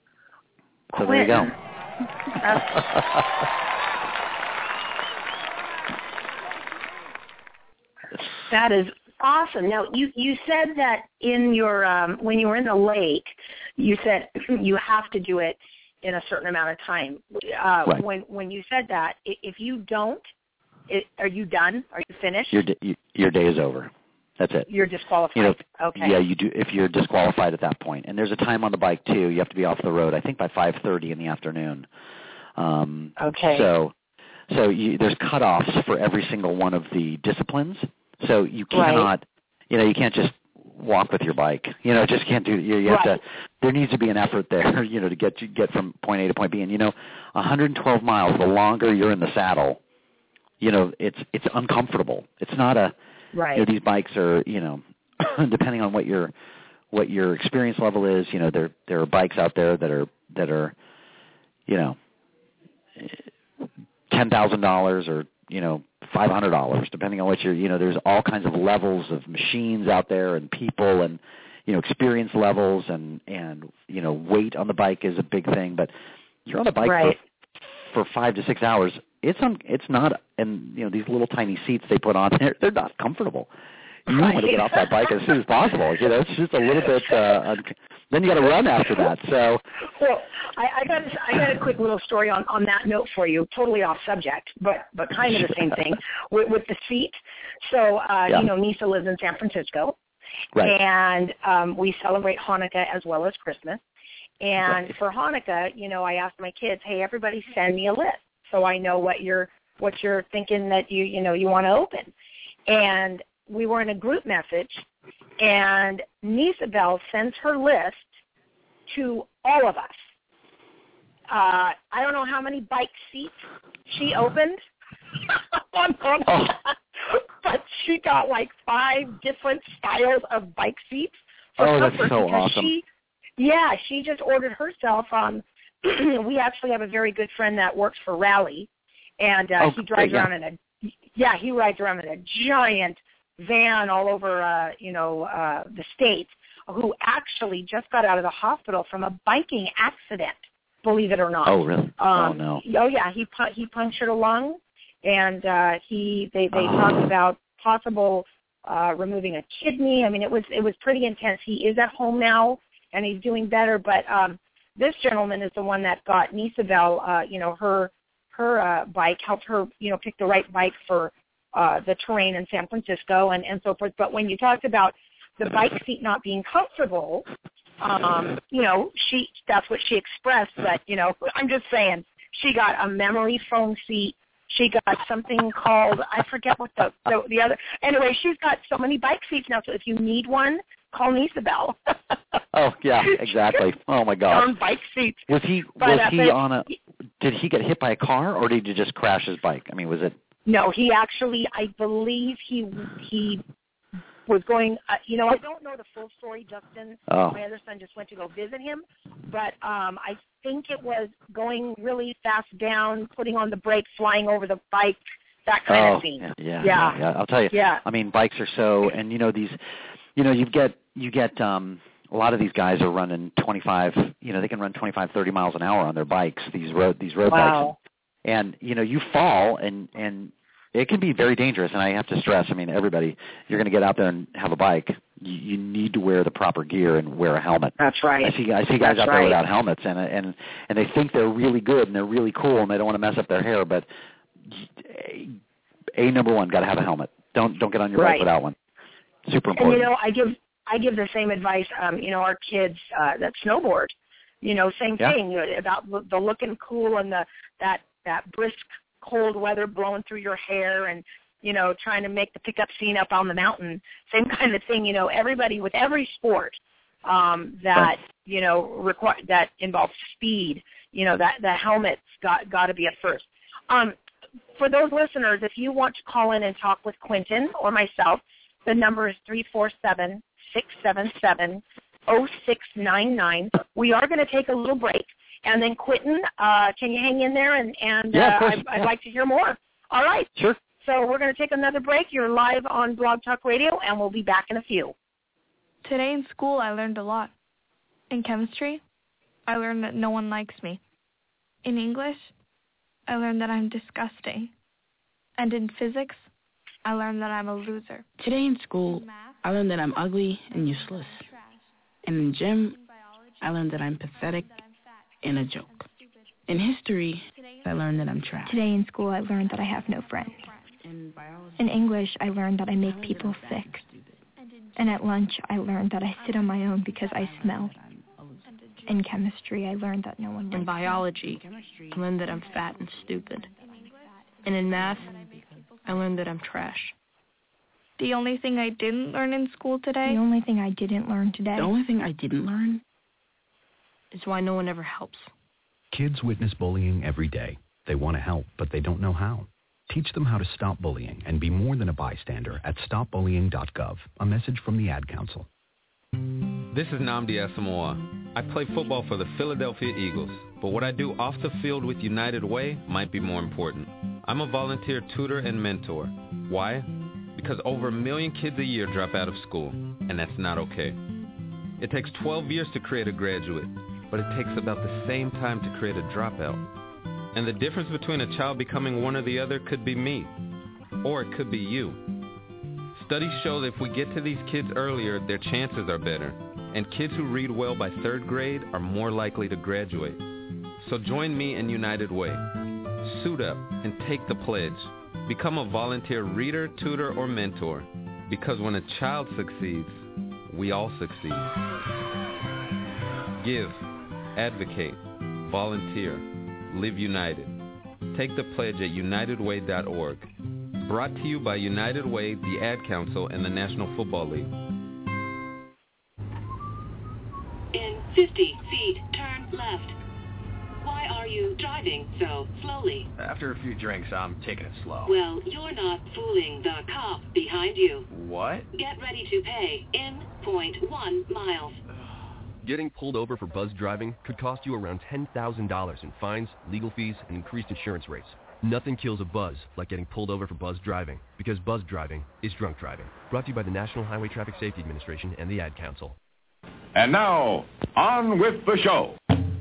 [SPEAKER 4] So there you go.
[SPEAKER 2] Quentin, that's- That is awesome. Now, you, you said that in your um, when you were in the lake, you said you have to do it in a certain amount of time. Uh,
[SPEAKER 4] Right.
[SPEAKER 2] When when you said that, i- if you don't, it, are you done? Are you finished?
[SPEAKER 4] Your d- you- your day is over. That's it.
[SPEAKER 2] You're disqualified.
[SPEAKER 4] You know,
[SPEAKER 2] okay.
[SPEAKER 4] Yeah, you do if you're disqualified at that point. And there's a time on the bike too. You have to be off the road. I think by five thirty in the afternoon. Um,
[SPEAKER 2] Okay.
[SPEAKER 4] So, so you, there's cutoffs for every single one of the disciplines. So you
[SPEAKER 2] Right.
[SPEAKER 4] cannot, you know, you can't just walk with your bike. You know, just can't do. You, you have
[SPEAKER 2] Right.
[SPEAKER 4] to. There needs to be an effort there. You know, to get to get from point A to point B. And you know, one hundred twelve miles. The longer you're in the saddle, you know, it's it's uncomfortable. It's not a.
[SPEAKER 2] Right.
[SPEAKER 4] You know, these bikes are, you know, depending on what your what your experience level is, you know, there there are bikes out there that are that are, you know, ten thousand dollars or you know five hundred dollars, depending on what you're, you know, there's all kinds of levels of machines out there and people and you know experience levels and and you know weight on the bike is a big thing, but you're on a bike
[SPEAKER 2] Right.
[SPEAKER 4] for for five to six hours. It's un, it's not, and you know these little tiny seats they put on there, they're not comfortable. You
[SPEAKER 2] right.
[SPEAKER 4] want to get off that bike as soon as possible. You know, it's just a little bit. Uh, un- then you got to run after that. So,
[SPEAKER 2] well, I, I got I got a quick little story on, on that note for you. Totally off subject, but but kind of the same thing with, with the seat. So, uh,
[SPEAKER 4] yeah.
[SPEAKER 2] you know, Nisa lives in San Francisco,
[SPEAKER 4] right.
[SPEAKER 2] and um, we celebrate Hanukkah as well as Christmas. And
[SPEAKER 4] right.
[SPEAKER 2] for Hanukkah, you know, I asked my kids, hey, everybody send me a list so I know what you're what you're thinking that you you know you want to open. And we were in a group message, and Nisabel sends her list to all of us. Uh, I don't know how many bike seats she opened on Hanukkah, oh. but she got like five different styles of bike seats for
[SPEAKER 4] oh,
[SPEAKER 2] comfort
[SPEAKER 4] that's so
[SPEAKER 2] because
[SPEAKER 4] awesome.
[SPEAKER 2] she, yeah, she just ordered herself. Um, we actually have a very good friend that works for Rally, and uh,
[SPEAKER 4] oh,
[SPEAKER 2] he drives
[SPEAKER 4] yeah.
[SPEAKER 2] around in a yeah he rides around in a giant van all over uh, you know uh, the States. Who actually just got out of the hospital from a biking accident, believe it or not.
[SPEAKER 4] Oh, really?
[SPEAKER 2] Um,
[SPEAKER 4] oh, no.
[SPEAKER 2] Oh, yeah. He pu- he punctured a lung, and uh, he they, they
[SPEAKER 4] oh.
[SPEAKER 2] talked about possible uh, removing a kidney. I mean, it was it was pretty intense. He is at home now, and he's doing better. But um, this gentleman is the one that got Nisabel, uh, you know, her her uh, bike, helped her, you know, pick the right bike for uh, the terrain in San Francisco and, and so forth. But when you talked about the bike seat not being comfortable, um, you know, she that's what she expressed. But, you know, I'm just saying, she got a memory foam seat. She got something called, I forget what the, the, the other, anyway, she's got so many bike seats now, so if you need one, call Nisabel.
[SPEAKER 4] Oh, yeah, exactly. Oh, my gosh.
[SPEAKER 2] On bike seats.
[SPEAKER 4] Was he,
[SPEAKER 2] but,
[SPEAKER 4] was
[SPEAKER 2] uh,
[SPEAKER 4] he
[SPEAKER 2] but,
[SPEAKER 4] on a, did he get hit by a car, or did he just crash his bike? I mean, was it?
[SPEAKER 2] No, he actually, I believe he he was going, uh, you know, I don't know the full story, Justin.
[SPEAKER 4] Oh.
[SPEAKER 2] My other son just went to go visit him. But um, I think it was going really fast down, putting on the brakes, flying over the bike, that kind
[SPEAKER 4] oh,
[SPEAKER 2] of thing.
[SPEAKER 4] Yeah, yeah,
[SPEAKER 2] yeah.
[SPEAKER 4] yeah. I'll tell you.
[SPEAKER 2] Yeah.
[SPEAKER 4] I mean, bikes are so, and, you know, these, you know, you get, you get, um, a lot of these guys are running twenty-five, you know, they can run twenty-five, thirty miles an hour on their bikes, these road, these road
[SPEAKER 2] wow.
[SPEAKER 4] bikes. And, you know, you fall, and, and, it can be very dangerous, and I have to stress, I mean, everybody, you're going to get out there and have a bike, you, you need to wear the proper gear and wear a helmet.
[SPEAKER 2] That's right.
[SPEAKER 4] I see, I see guys
[SPEAKER 2] That's
[SPEAKER 4] out there
[SPEAKER 2] right.
[SPEAKER 4] without helmets, and and and they think they're really good and they're really cool, and they don't want to mess up their hair, but a, a number one, got to have a helmet. Don't don't get on your
[SPEAKER 2] right.
[SPEAKER 4] bike without one. Super important.
[SPEAKER 2] And, you know, I give I give the same advice, um, you know, our kids uh, that snowboard, you know, same
[SPEAKER 4] yeah.
[SPEAKER 2] thing, you know, about the looking cool and the that, that brisk cold weather blowing through your hair and, you know, trying to make the pickup scene up on the mountain. Same kind of thing, you know, everybody with every sport um, that, you know, require, that involves speed, you know, that the helmet's got, got to be a first. Um, for those listeners, if you want to call in and talk with Quentin or myself, the number is three four seven, six seven seven, zero six nine nine. We are going to take a little break. And then, Quentin, uh, can you hang in there? And, and
[SPEAKER 4] yeah,
[SPEAKER 2] uh,
[SPEAKER 4] I'd,
[SPEAKER 2] I'd
[SPEAKER 4] yeah.
[SPEAKER 2] like to hear more. All right.
[SPEAKER 4] Sure.
[SPEAKER 2] So we're going to take another break. You're live on Blog Talk Radio, and we'll be back in a few.
[SPEAKER 5] Today in school, I learned a lot. In chemistry, I learned that no one likes me. In English, I learned that I'm disgusting. And in physics, I learned that I'm a loser.
[SPEAKER 6] Today in school, in math, I learned that I'm ugly and useless. And in gym, I learned that I'm pathetic and a joke. In history, I learned that I'm trash.
[SPEAKER 7] Today in school, I learned that I have no friends.
[SPEAKER 6] In biology,
[SPEAKER 7] in English, I learned that I make people sick. And at lunch, I learned that I sit on my own because I smell. In chemistry, I learned that no one likes me.
[SPEAKER 8] In biology, I learned that I'm fat and stupid. And in math, I learned that I'm trash.
[SPEAKER 5] The only thing I didn't learn in school today?
[SPEAKER 7] The only thing I didn't learn today.
[SPEAKER 6] The only thing I didn't learn
[SPEAKER 8] is why no one ever helps.
[SPEAKER 9] Kids witness bullying every day. They want to help, but they don't know how. Teach them how to stop bullying and be more than a bystander at stop bullying dot gov. A message from the Ad Council.
[SPEAKER 10] This is Nnamdi Asamoah. I play football for the Philadelphia Eagles, but what I do off the field with United Way might be more important. I'm a volunteer tutor and mentor. Why? Because over a million kids a year drop out of school, and that's not okay. It takes twelve years to create a graduate, but it takes about the same time to create a dropout. And the difference between a child becoming one or the other could be me, or it could be you. Studies show that if we get to these kids earlier, their chances are better. And kids who read well by third grade are more likely to graduate. So join me in United Way. Suit up and take the pledge. Become a volunteer reader, tutor, or mentor. Because when a child succeeds, we all succeed. Give, advocate, volunteer, live united. Take the pledge at united way dot org. Brought to you by United Way, the Ad Council, and the National Football League.
[SPEAKER 11] In fifty feet, turn left. Why are you driving so slowly?
[SPEAKER 12] After a few drinks, I'm taking it slow.
[SPEAKER 11] Well, you're not fooling the cop behind you.
[SPEAKER 12] What?
[SPEAKER 11] Get ready to pay in point one miles.
[SPEAKER 13] Getting pulled over for buzz driving could cost you around ten thousand dollars in fines, legal fees, and increased insurance rates. Nothing kills a buzz like getting pulled over for buzz driving, because buzz driving is drunk driving. Brought to you by the National Highway Traffic Safety Administration and the Ad Council.
[SPEAKER 14] And now, on with the show.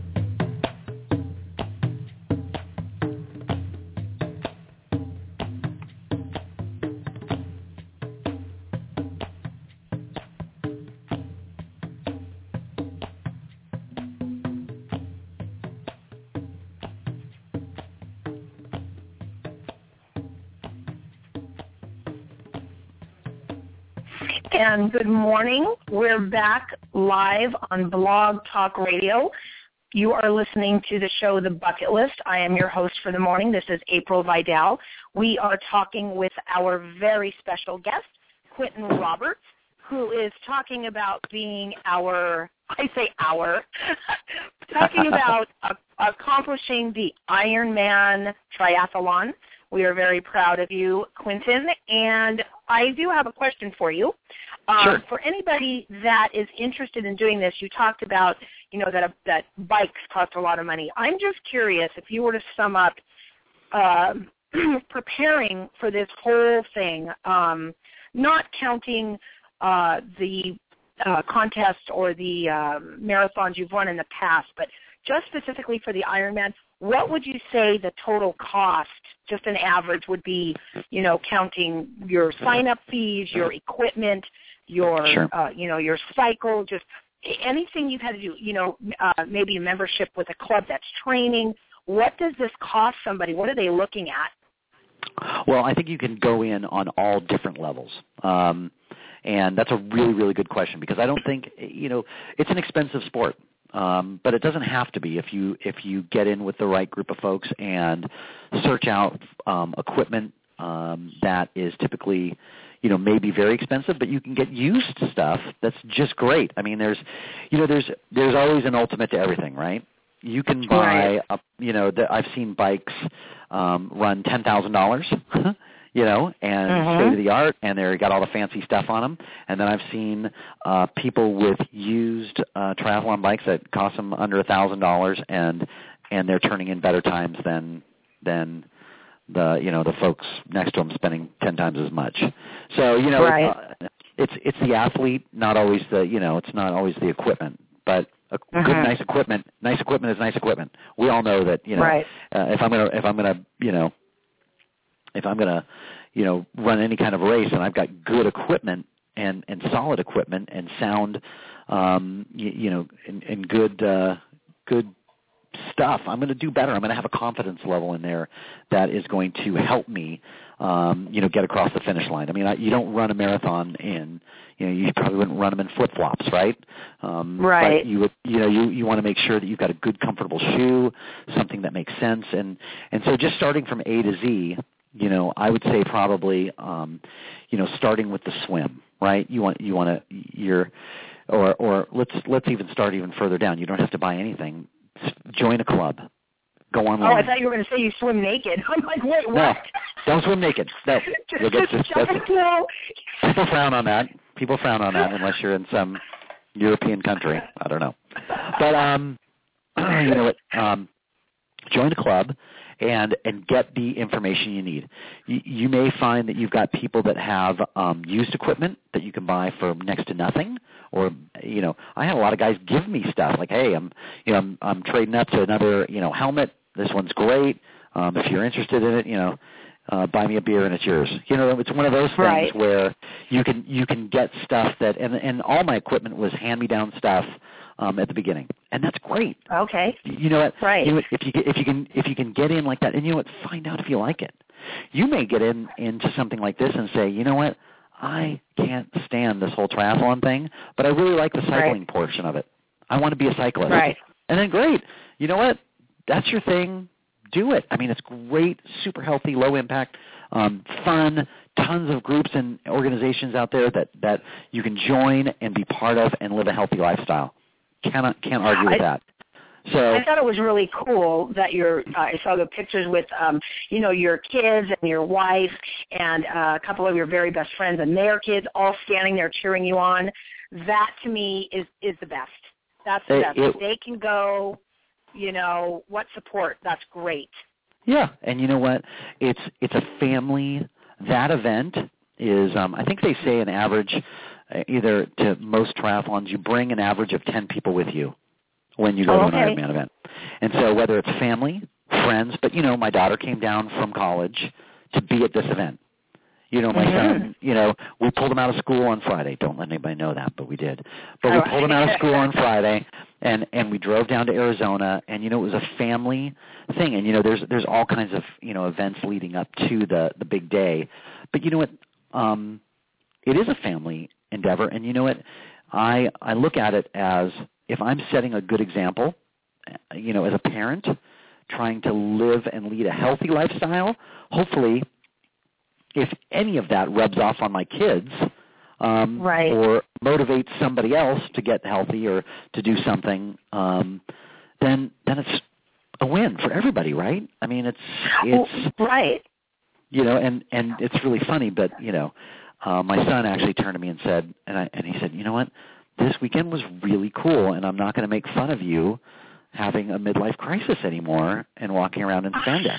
[SPEAKER 2] And good morning. We're back live on Blog Talk Radio. You are listening to the show The Bucket List. I am your host for the morning. This is April Vidal. We are talking with our very special guest, Quentin Roberts, who is talking about being our, I say our, talking about uh, accomplishing the Ironman triathlon. We are very proud of you, Quentin, and I do have a question for you. Um,
[SPEAKER 4] sure.
[SPEAKER 2] For anybody that is interested in doing this, you talked about, you know, that uh, that bikes cost a lot of money. I'm just curious, if you were to sum up uh, preparing for this whole thing, um, not counting uh, the uh, contest or the uh, marathons you've run in the past, but just specifically for the Ironman, what would you say the total cost, just an average, would be, you know, counting your sign-up fees, your equipment, your,
[SPEAKER 4] sure.
[SPEAKER 2] uh, you know, your cycle, just anything you've had to do, you know, uh, maybe a membership with a club that's training. What does this cost somebody? What are they looking at?
[SPEAKER 4] Well, I think you can go in on all different levels. Um, and that's a really, really good question, because I don't think, you know, it's an expensive sport. Um, but it doesn't have to be if you if you get in with the right group of folks and search out um, equipment um, that is typically, you know, maybe very expensive, but you can get used stuff that's just great. I mean, there's, you know, there's there's always an ultimate to everything, right? You can buy,
[SPEAKER 2] right.
[SPEAKER 4] a, you know, the, I've seen bikes um, run ten thousand dollars. You know, and
[SPEAKER 2] mm-hmm.
[SPEAKER 4] state of the art, and they got all the fancy stuff on them. And then I've seen uh, people with used uh, triathlon bikes that cost them under a thousand dollars, and and they're turning in better times than than the you know the folks next to them spending ten times as much. So you know,
[SPEAKER 2] right.
[SPEAKER 4] uh, it's it's the athlete, not always the you know, it's not always the equipment, but. A
[SPEAKER 2] mm-hmm.
[SPEAKER 4] good, nice equipment. Nice equipment is nice equipment. We all know that. You know,
[SPEAKER 2] right.
[SPEAKER 4] uh, if I'm gonna if I'm gonna you know. If I'm going to, you know, run any kind of race and I've got good equipment and, and solid equipment and sound, um, you, you know, and, and good uh, good stuff, I'm going to do better. I'm going to have a confidence level in there that is going to help me, um, you know, get across the finish line. I mean, I, you don't run a marathon in, you know, you probably wouldn't run them in flip-flops, right? Um,
[SPEAKER 2] right.
[SPEAKER 4] But you would, you know, you, you want to make sure that you've got a good, comfortable shoe, something that makes sense. And, and so just starting from A to Z, you know, I would say probably, um, you know, starting with the swim, right? You want, you want to, you're, or, or let's, let's even start even further down. You don't have to buy anything. Join a club. Go online.
[SPEAKER 2] Oh, I thought you were going to say you swim naked. I'm like, wait, what?
[SPEAKER 4] No, don't swim naked. No.
[SPEAKER 2] just,
[SPEAKER 4] that's,
[SPEAKER 2] just
[SPEAKER 4] that's,
[SPEAKER 2] jump in the pool.
[SPEAKER 4] People frown on that. People frown on that unless you're in some European country. I don't know. But, um, you know what, um, join a club. And, and get the information you need. You, you may find that you've got people that have um, used equipment that you can buy for next to nothing. Or, you know, I had a lot of guys give me stuff like, hey, I'm, you know, I'm, I'm trading up to another, you know, helmet. This one's great. Um, if you're interested in it, you know, uh, buy me a beer and it's yours. You know, it's one of those things
[SPEAKER 2] right.
[SPEAKER 4] where you can you can get stuff that, and and all my equipment was hand-me-down stuff um, at the beginning, and that's great.
[SPEAKER 2] Okay.
[SPEAKER 4] You know what?
[SPEAKER 2] Right.
[SPEAKER 4] You know what, if you if you can if you can get in like that, and you know what, find out if you like it. You may get in into something like this and say, you know what, I can't stand this whole triathlon thing, but I really like the cycling
[SPEAKER 2] right.
[SPEAKER 4] portion of it. I want to be a cyclist.
[SPEAKER 2] Right.
[SPEAKER 4] And then great. You know what? That's your thing. Do it. I mean, it's great, super healthy, low impact, um, fun, tons of groups and organizations out there that, that you can join and be part of and live a healthy lifestyle. Cannot, can't argue with
[SPEAKER 2] I,
[SPEAKER 4] that. So
[SPEAKER 2] I thought it was really cool that you're, uh, I saw the pictures with, um, you know, your kids and your wife and uh, a couple of your very best friends and their kids all standing there cheering you on. That, to me, is, is the best. That's the
[SPEAKER 4] it,
[SPEAKER 2] best.
[SPEAKER 4] It,
[SPEAKER 2] if they can go, you know, what support, that's great.
[SPEAKER 4] Yeah, and you know what? It's it's a family. That event is, um, I think they say an average, uh, either to most triathlons, you bring an average of ten people with you when you go
[SPEAKER 2] oh,
[SPEAKER 4] to
[SPEAKER 2] okay.
[SPEAKER 4] an Ironman event. And so whether it's family, friends, but, you know, my daughter came down from college to be at this event. You know, my
[SPEAKER 2] mm-hmm.
[SPEAKER 4] son, you know, we pulled him out of school on Friday. Don't let anybody know that, but we did. But we pulled him out of school on Friday, and, and we drove down to Arizona, and, you know, it was a family thing. And, you know, there's there's all kinds of, you know, events leading up to the, the big day. But you know what? Um, it is a family endeavor, and you know what? I I look at it as if I'm setting a good example, you know, as a parent, trying to live and lead a healthy lifestyle, hopefully if any of that rubs off on my kids um,
[SPEAKER 2] right.
[SPEAKER 4] or motivates somebody else to get healthy or to do something, um, then then it's a win for everybody, right? I mean, it's it's
[SPEAKER 2] well, right.
[SPEAKER 4] You know, and and it's really funny, but you know, uh, my son actually turned to me and said, and I and he said, you know what, this weekend was really cool, and I'm not going to make fun of you having a midlife crisis anymore and walking around in spandex.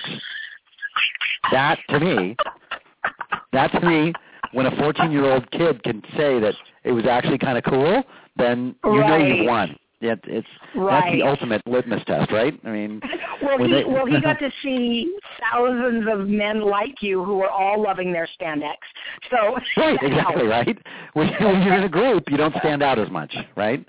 [SPEAKER 4] That to me. That to me, when a fourteen-year-old kid can say that it was actually kind of cool, then you
[SPEAKER 2] right.
[SPEAKER 4] know you've won. It, it's
[SPEAKER 2] right.
[SPEAKER 4] That's the ultimate litmus test, right? I mean,
[SPEAKER 2] well, he
[SPEAKER 4] they,
[SPEAKER 2] well he got to see thousands of men like you who are all loving their spandex. So
[SPEAKER 4] right, exactly, right. When, when you're in a group, you don't stand out as much, right?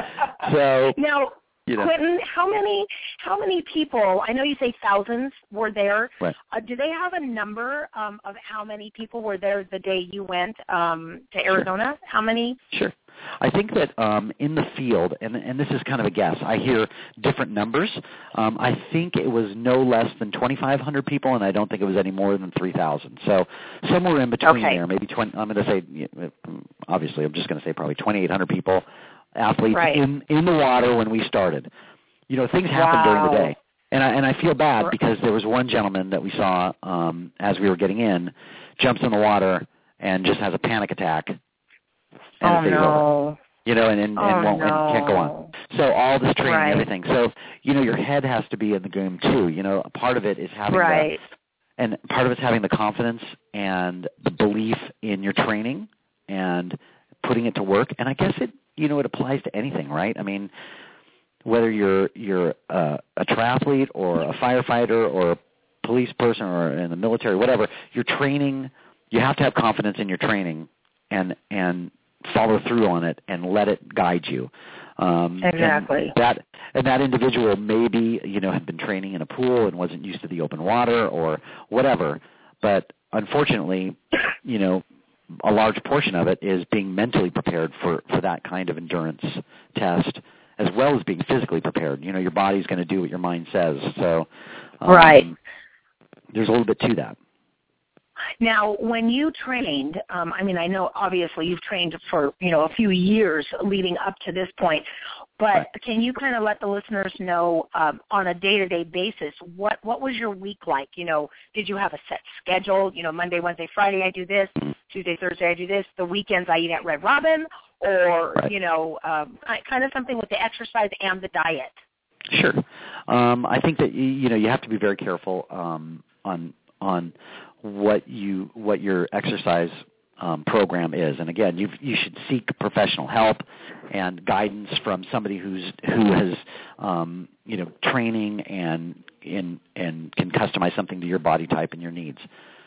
[SPEAKER 4] So
[SPEAKER 2] now.
[SPEAKER 4] You know.
[SPEAKER 2] Quentin, how many how many people, I know you say thousands were there,
[SPEAKER 4] right.
[SPEAKER 2] uh, do they have a number um, of how many people were there the day you went um, to Arizona?
[SPEAKER 4] Sure.
[SPEAKER 2] How many?
[SPEAKER 4] Sure. I think that um, in the field, and, and this is kind of a guess, I hear different numbers. Um, I think it was no less than twenty-five hundred people, and I don't think it was any more than three thousand. So somewhere in between
[SPEAKER 2] okay.
[SPEAKER 4] there, maybe twenty. I'm going to say, obviously, I'm just going to say probably twenty-eight hundred people. Athletes
[SPEAKER 2] right.
[SPEAKER 4] in, in the water when we started. You know, things happen
[SPEAKER 2] wow.
[SPEAKER 4] during the day. And I, and I feel bad because there was one gentleman that we saw um, as we were getting in, jumps in the water and just has a panic attack. And
[SPEAKER 2] oh,
[SPEAKER 4] it stays
[SPEAKER 2] no.
[SPEAKER 4] over. You know, and, and,
[SPEAKER 2] oh,
[SPEAKER 4] and, won't,
[SPEAKER 2] no.
[SPEAKER 4] and can't go on. So all this training
[SPEAKER 2] right.
[SPEAKER 4] and everything. So, you know, your head has to be in the game too. You know, part of it is having
[SPEAKER 2] right.
[SPEAKER 4] the, and part of it's having the confidence and the belief in your training and putting it to work. And I guess it, you know, it applies to anything, right? I mean, whether you're you're uh, a triathlete or a firefighter or a police person or in the military, whatever, your training, you have to have confidence in your training and and follow through on it and let it guide you. Um,
[SPEAKER 2] exactly.
[SPEAKER 4] And that and that individual maybe, you know, had been training in a pool and wasn't used to the open water or whatever, but unfortunately, you know, a large portion of it is being mentally prepared for, for that kind of endurance test, as well as being physically prepared. You know, your body's going to do what your mind says. So, um,
[SPEAKER 2] right.
[SPEAKER 4] there's a little bit to that.
[SPEAKER 2] Now, when you trained, um, I mean, I know obviously you've trained for, you know, a few years leading up to this point, but
[SPEAKER 4] right.
[SPEAKER 2] can you kind of let the listeners know um, on a day-to-day basis, what, what was your week like? You know, did you have a set schedule? You know, Monday, Wednesday, Friday I do this, Tuesday, Thursday I do this, the weekends I eat at Red Robin, or,
[SPEAKER 4] right.
[SPEAKER 2] you know, um, kind of something with the exercise and the diet?
[SPEAKER 4] Sure. Um, I think that, you know, you have to be very careful um, on on what you what your exercise um, program is, and again, you you should seek professional help and guidance from somebody who's who has um, you know training and in and can customize something to your body type and your needs.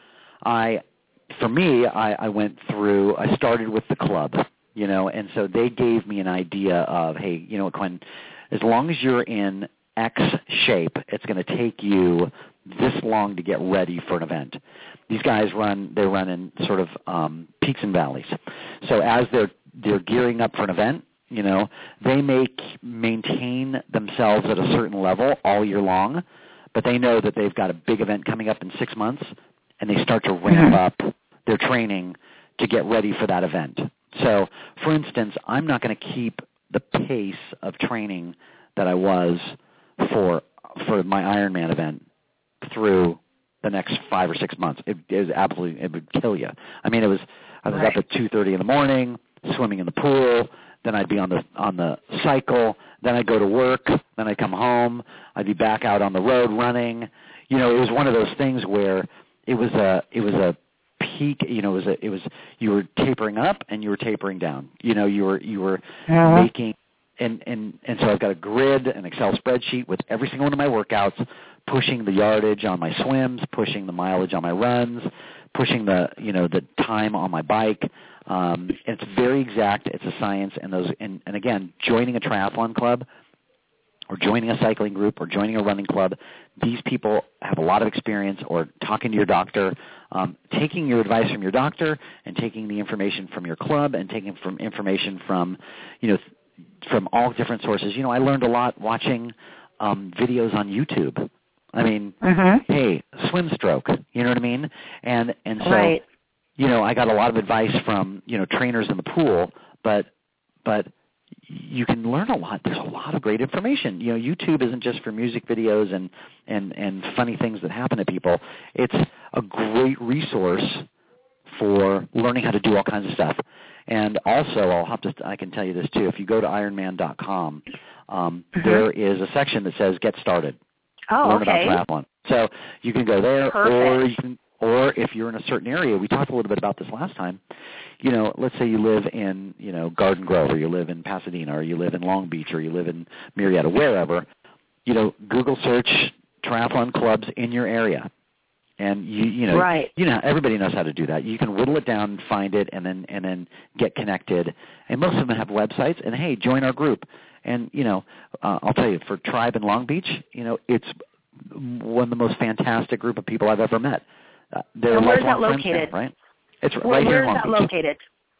[SPEAKER 4] I, for me, I, I went through, I started with the club, you know, and so they gave me an idea of, hey, you know what, Quinn, as long as you're in X shape, it's going to take you this long to get ready for an event. These guys run, they run in sort of um, peaks and valleys. So as they're they're gearing up for an event, you know, they make maintain themselves at a certain level all year long, but they know that they've got a big event coming up in six months, and they start to ramp up their training to get ready for that event. So, for instance, I'm not going to keep the pace of training that I was for for my Ironman event through the next five or six months. It, it was absolutely, it would kill you. I mean, it was, I was right. up at two thirty in the morning, swimming in the pool, then I'd be on the on the cycle, then I'd go to work, then I'd come home, I'd be back out on the road running. You know, it was one of those things where it was a it was a peak, you know, it was a, it was you were tapering up and you were tapering down. You know, you were you were uh-huh. making and, and and so I've got a grid, an Excel spreadsheet with every single one of my workouts, pushing the yardage on my swims, pushing the mileage on my runs, pushing the you know the time on my bike. Um, it's very exact. It's a science, and those and, and again, joining a triathlon club or joining a cycling group or joining a running club, these people have a lot of experience. Or talking to your doctor, um, taking your advice from your doctor, and taking the information from your club, and taking from information from you know from all different sources. You know, I learned a lot watching um, videos on YouTube. I mean, mm-hmm. hey, swim stroke, you know what I mean? And and so, right. you know, I got a lot of advice from, you know, trainers in the pool, but but you can learn a lot. There's a lot of great information. You know, YouTube isn't just for music videos and, and, and funny things that happen to people. It's a great resource for learning how to do all kinds of stuff. And also, I'll have to, I can tell you this too, if you go to Ironman dot com, um, mm-hmm. there is a section that says Get Started.
[SPEAKER 2] Oh,
[SPEAKER 4] learn
[SPEAKER 2] okay.
[SPEAKER 4] about triathlon. So you can go there,
[SPEAKER 2] Perfect.
[SPEAKER 4] or you can, or if you're in a certain area, we talked a little bit about this last time. You know, let's say you live in, you know, Garden Grove, or you live in Pasadena, or you live in Long Beach, or you live in Marietta, wherever. You know, Google search triathlon clubs in your area, and you, you know,
[SPEAKER 2] right.
[SPEAKER 4] you know, everybody knows how to do that. You can whittle it down, find it, and then and then get connected. And most of them have websites. And hey, join our group. And, you know, uh, I'll tell you, for Tribe in Long Beach, you know, it's one of the most fantastic group of people I've ever met. Uh, they're
[SPEAKER 2] and where's that
[SPEAKER 4] lifelong
[SPEAKER 2] located?
[SPEAKER 4] friends now, right? It's
[SPEAKER 2] Where,
[SPEAKER 4] right here in
[SPEAKER 2] Where is
[SPEAKER 4] Long
[SPEAKER 2] that
[SPEAKER 4] Beach.
[SPEAKER 2] located?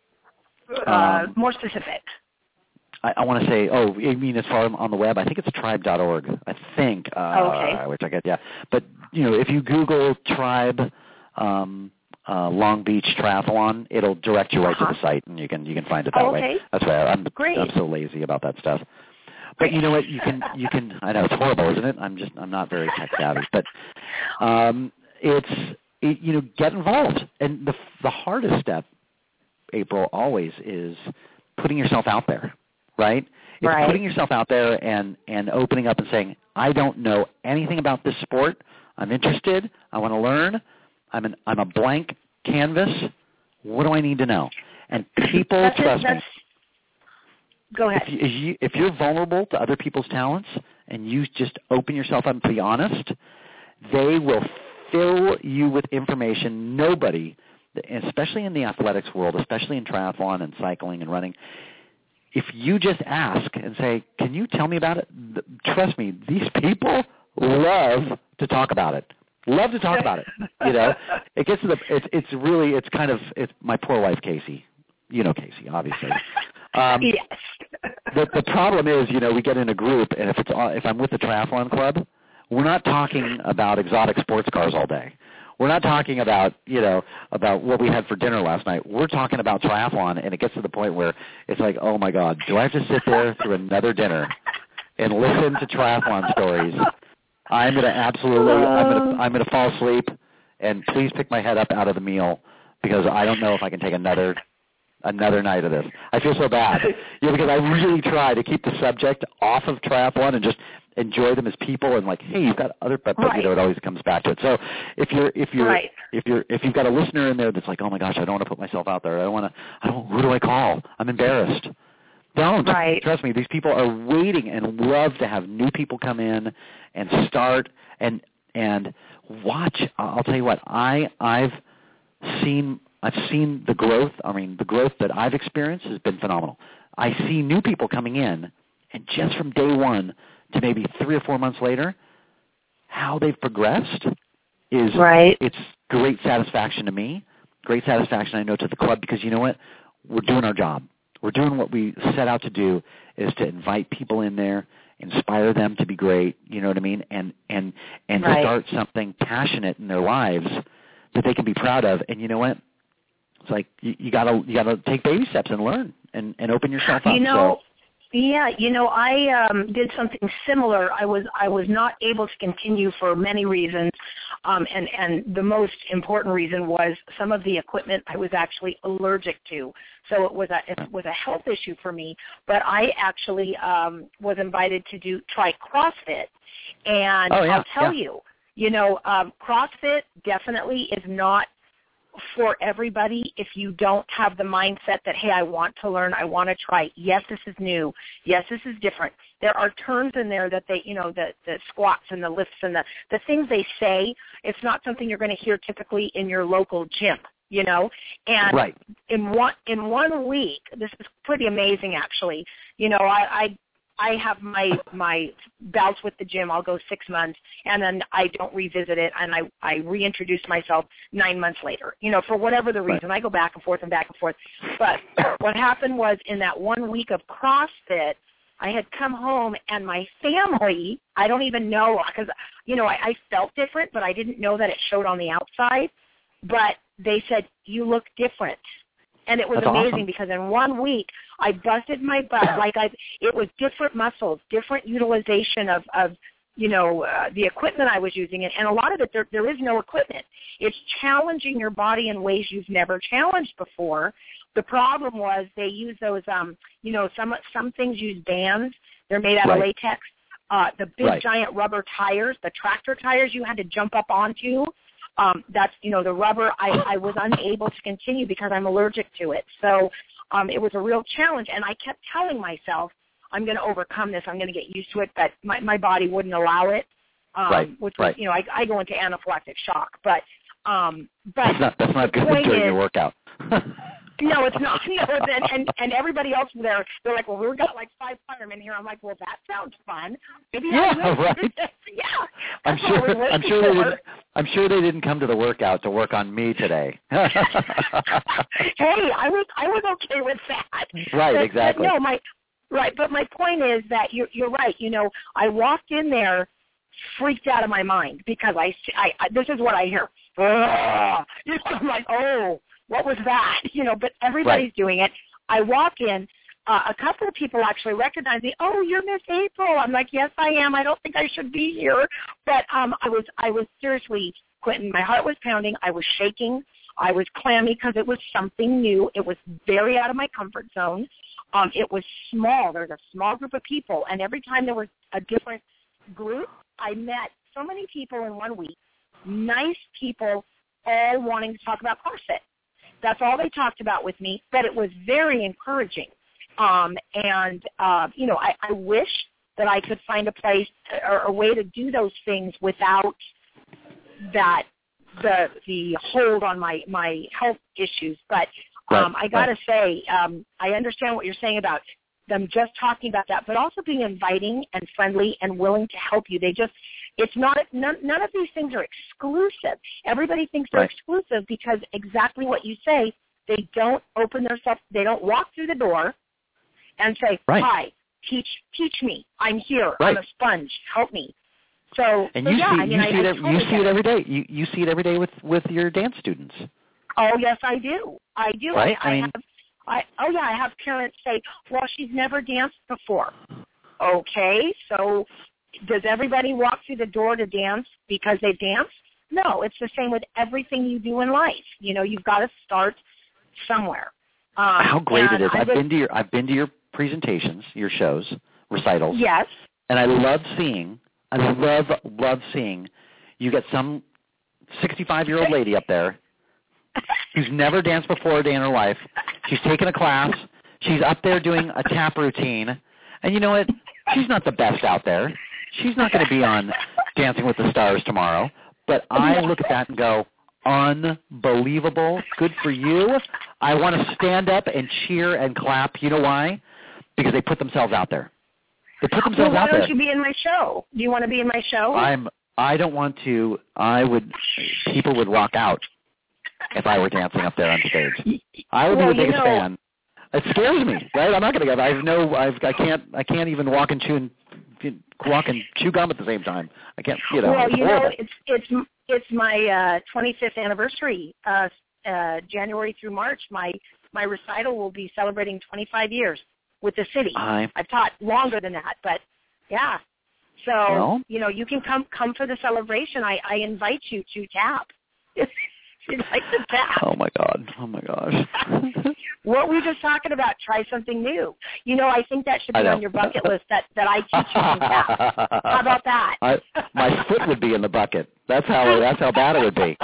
[SPEAKER 2] Uh,
[SPEAKER 4] Um,
[SPEAKER 2] more specific.
[SPEAKER 4] I, I want to say, oh, you mean as far on the web? I think it's tribe dot org, I think. Uh,
[SPEAKER 2] oh, okay.
[SPEAKER 4] Which I get, yeah. But, you know, if you Google Tribe um, uh, Long Beach Triathlon, it'll direct you right
[SPEAKER 2] uh-huh.
[SPEAKER 4] to the site, and you can you can find it that
[SPEAKER 2] oh,
[SPEAKER 4] way.
[SPEAKER 2] okay.
[SPEAKER 4] That's why I'm
[SPEAKER 2] Great.
[SPEAKER 4] I'm so lazy about that stuff. But you know what? You can you can. I know it's horrible, isn't it? I'm just I'm not very tech savvy, but um, it's it, you know get involved. And the the hardest step, April, always is putting yourself out there, right? It's
[SPEAKER 2] right.
[SPEAKER 4] putting yourself out there and and opening up and saying, I don't know anything about this sport. I'm interested. I want to learn. I'm an I'm a blank canvas. What do I need to know? And people
[SPEAKER 2] that's
[SPEAKER 4] trust
[SPEAKER 2] it,
[SPEAKER 4] me.
[SPEAKER 2] Go ahead.
[SPEAKER 4] If, you, if, you, if you're vulnerable to other people's talents and you just open yourself up and be honest, they will fill you with information. Nobody, especially in the athletics world, especially in triathlon and cycling and running, if you just ask and say, can you tell me about it? Trust me, these people love to talk about it. Love to talk about it. You know, it gets to the, it's, it's really, it's kind of, it's my poor wife, Casey. You know Casey, obviously. Um,
[SPEAKER 2] yes.
[SPEAKER 4] the, the problem is, you know, we get in a group, and if it's if I'm with the triathlon club, we're not talking about exotic sports cars all day. We're not talking about, you know, about what we had for dinner last night. We're talking about triathlon, and it gets to the point where it's like, oh my God, do I have to sit there through another dinner and listen to triathlon stories? I'm gonna absolutely, I'm gonna, I'm gonna fall asleep, and please pick my head up out of the meal because I don't know if I can take another. Another night of this. I feel so bad. You know, because I really try to keep the subject off of triathlon and just enjoy them as people and like, hey, you've got other but, but
[SPEAKER 2] right.
[SPEAKER 4] you know, it always comes back to it. So if you're if you're
[SPEAKER 2] right.
[SPEAKER 4] if you're if you've got a listener in there that's like, oh my gosh, I don't want to put myself out there. I don't want to I don't who do I call? I'm embarrassed. Don't.
[SPEAKER 2] Right.
[SPEAKER 4] Trust me, these people are waiting and love to have new people come in and start and and watch. I'll tell you what, I I've seen I've seen the growth. I mean, the growth that I've experienced has been phenomenal. I see new people coming in, and just from day one to maybe three or four months later, how they've progressed is
[SPEAKER 2] right.
[SPEAKER 4] It's great satisfaction to me, great satisfaction I know to the club, because you know what? We're doing our job. We're doing what we set out to do, is to invite people in there, inspire them to be great, you know what I mean, and and and
[SPEAKER 2] right.
[SPEAKER 4] to start something passionate in their lives that they can be proud of. And you know what? It's like you, you gotta you gotta take baby steps and learn and, and open yourself up.
[SPEAKER 2] You know,
[SPEAKER 4] so.
[SPEAKER 2] yeah, you know, I um, did something similar. I was I was not able to continue for many reasons, um, and and the most important reason was some of the equipment I was actually allergic to. So it was a it was a health issue for me. But I actually um, was invited to do try CrossFit, and
[SPEAKER 4] oh, yeah,
[SPEAKER 2] I'll tell
[SPEAKER 4] yeah.
[SPEAKER 2] you, you know, um, CrossFit definitely is not for everybody if you don't have the mindset that, hey, I want to learn, I want to try. Yes, this is new. Yes, this is different. There are terms in there that they, you know, the, the squats and the lifts and the, the things they say, it's not something you're going to hear typically in your local gym, you know. And
[SPEAKER 4] right.
[SPEAKER 2] in one in one week, this is pretty amazing actually. You know, I, I I have my my bouts with the gym. I'll go six months, and then I don't revisit it, and I, I reintroduce myself nine months later. You know, for whatever the reason. Right. I go back and forth and back and forth. But what happened was in that one week of CrossFit, I had come home, and my family, I don't even know, because, you know, I, I felt different, but I didn't know that it showed on the outside. But they said, you look different. And it was
[SPEAKER 4] That's
[SPEAKER 2] amazing
[SPEAKER 4] awesome.
[SPEAKER 2] Because in one week I busted my butt. Like I, it was different muscles, different utilization of, of you know, uh, the equipment I was using. And, and a lot of it, there, there is no equipment. It's challenging your body in ways you've never challenged before. The problem was they use those, um, you know, some some things use bands. They're made out
[SPEAKER 4] right.
[SPEAKER 2] of latex. Uh, the big
[SPEAKER 4] right.
[SPEAKER 2] giant rubber tires, the tractor tires you had to jump up onto. Um, that's, you know, the rubber, I, I was unable to continue because I'm allergic to it. So um, it was a real challenge, and I kept telling myself, I'm going to overcome this, I'm going to get used to it, but my, my body wouldn't allow it, um,
[SPEAKER 4] right.
[SPEAKER 2] which was,
[SPEAKER 4] right.
[SPEAKER 2] you know, I, I go into anaphylactic shock. But um, but
[SPEAKER 4] that's not, that's not good during
[SPEAKER 2] is,
[SPEAKER 4] your workout.
[SPEAKER 2] No, it's not. No, and, and and everybody else there, they're like, well, we've got like five firemen here. I'm like, well, that sounds fun. Maybe
[SPEAKER 4] yeah,
[SPEAKER 2] I will.
[SPEAKER 4] right.
[SPEAKER 2] yeah.
[SPEAKER 4] I'm sure. I'm sure they didn't. I'm sure they didn't come to the workout to work on me today.
[SPEAKER 2] Hey, I was I was okay with that.
[SPEAKER 4] Right.
[SPEAKER 2] But,
[SPEAKER 4] exactly.
[SPEAKER 2] But no, my right. But my point is that you're you're right. You know, I walked in there freaked out of my mind because I, I, I this is what I hear. Ugh. You know, I'm like, oh. What was that? You know, but everybody's right. doing it. I walk in. Uh, a couple of people actually recognize me. Oh, you're Miss April. I'm like, yes, I am. I don't think I should be here. But um, I was, I was seriously, Quentin, my heart was pounding. I was shaking. I was clammy because it was something new. It was very out of my comfort zone. Um, it was small. There was a small group of people. And every time there was a different group, I met so many people in one week, nice people, all wanting to talk about CrossFit. That's all they talked about with me, but it was very encouraging. Um, and, uh, you know, I, I wish that I could find a place or a way to do those things without that, the the hold on my, my health issues. But um, right, I got to right. say, um, I understand what you're saying about them just talking about that, but also being inviting and friendly and willing to help you. They just, it's not, none, none of these things are exclusive. Everybody thinks they're right. exclusive because exactly what you say, they don't open themselves, they don't walk through the door and say, right. hi, teach teach me. I'm here.
[SPEAKER 4] Right.
[SPEAKER 2] I'm a sponge. Help me. So,
[SPEAKER 4] and
[SPEAKER 2] so
[SPEAKER 4] you
[SPEAKER 2] yeah,
[SPEAKER 4] see,
[SPEAKER 2] I mean,
[SPEAKER 4] you
[SPEAKER 2] I,
[SPEAKER 4] see
[SPEAKER 2] I
[SPEAKER 4] it,
[SPEAKER 2] totally
[SPEAKER 4] you see it every day. You you see it every day with, with your dance students.
[SPEAKER 2] Oh, yes, I do. I do.
[SPEAKER 4] Right?
[SPEAKER 2] I, I,
[SPEAKER 4] I mean,
[SPEAKER 2] have, I, oh, yeah, I have parents say, well, she's never danced before. Okay, so does everybody walk through the door to dance because they dance? No, it's the same with everything you do in life. You know, you've got to start somewhere. Um,
[SPEAKER 4] How great it is! I've
[SPEAKER 2] just,
[SPEAKER 4] been to your I've been to your presentations, your shows, recitals.
[SPEAKER 2] Yes.
[SPEAKER 4] And I love seeing. I love love seeing. You get some sixty-five-year-old lady up there who's never danced before a day in her life. She's taken a class. She's up there doing a tap routine. And you know what? She's not the best out there. She's not going to be on Dancing with the Stars tomorrow. But I look at that and go, unbelievable. Good for you. I want to stand up and cheer and clap. You know why? Because they put themselves out there. They put themselves
[SPEAKER 2] well, why
[SPEAKER 4] out there.
[SPEAKER 2] don't you be in my show? Do you want to be in my show?
[SPEAKER 4] I'm. I don't want to. I would. People would walk out if I were dancing up there on stage. I would
[SPEAKER 2] well,
[SPEAKER 4] be the biggest
[SPEAKER 2] know,
[SPEAKER 4] fan. It scares me, right? I'm not going to go. I have no. I've. I can't. I can't even walk and chew and walk and chew gum at the same time. I can't. You know.
[SPEAKER 2] Well,
[SPEAKER 4] it's
[SPEAKER 2] you
[SPEAKER 4] horrible.
[SPEAKER 2] know, it's it's it's my uh, twenty-fifth anniversary. Uh, uh, January through March, my my recital will be celebrating twenty-five years with the city.
[SPEAKER 4] I,
[SPEAKER 2] I've taught longer than that, but yeah. So
[SPEAKER 4] well,
[SPEAKER 2] you know, you can come come for the celebration. I, I invite you to tap. You'd like to tap.
[SPEAKER 4] Oh my God! Oh my gosh!
[SPEAKER 2] What were we just talking about? Try something new. You know, I think that should be on your bucket list. That that I teach you to tap. How about that?
[SPEAKER 4] I, my foot would be in the bucket. That's how. That's how bad it would be.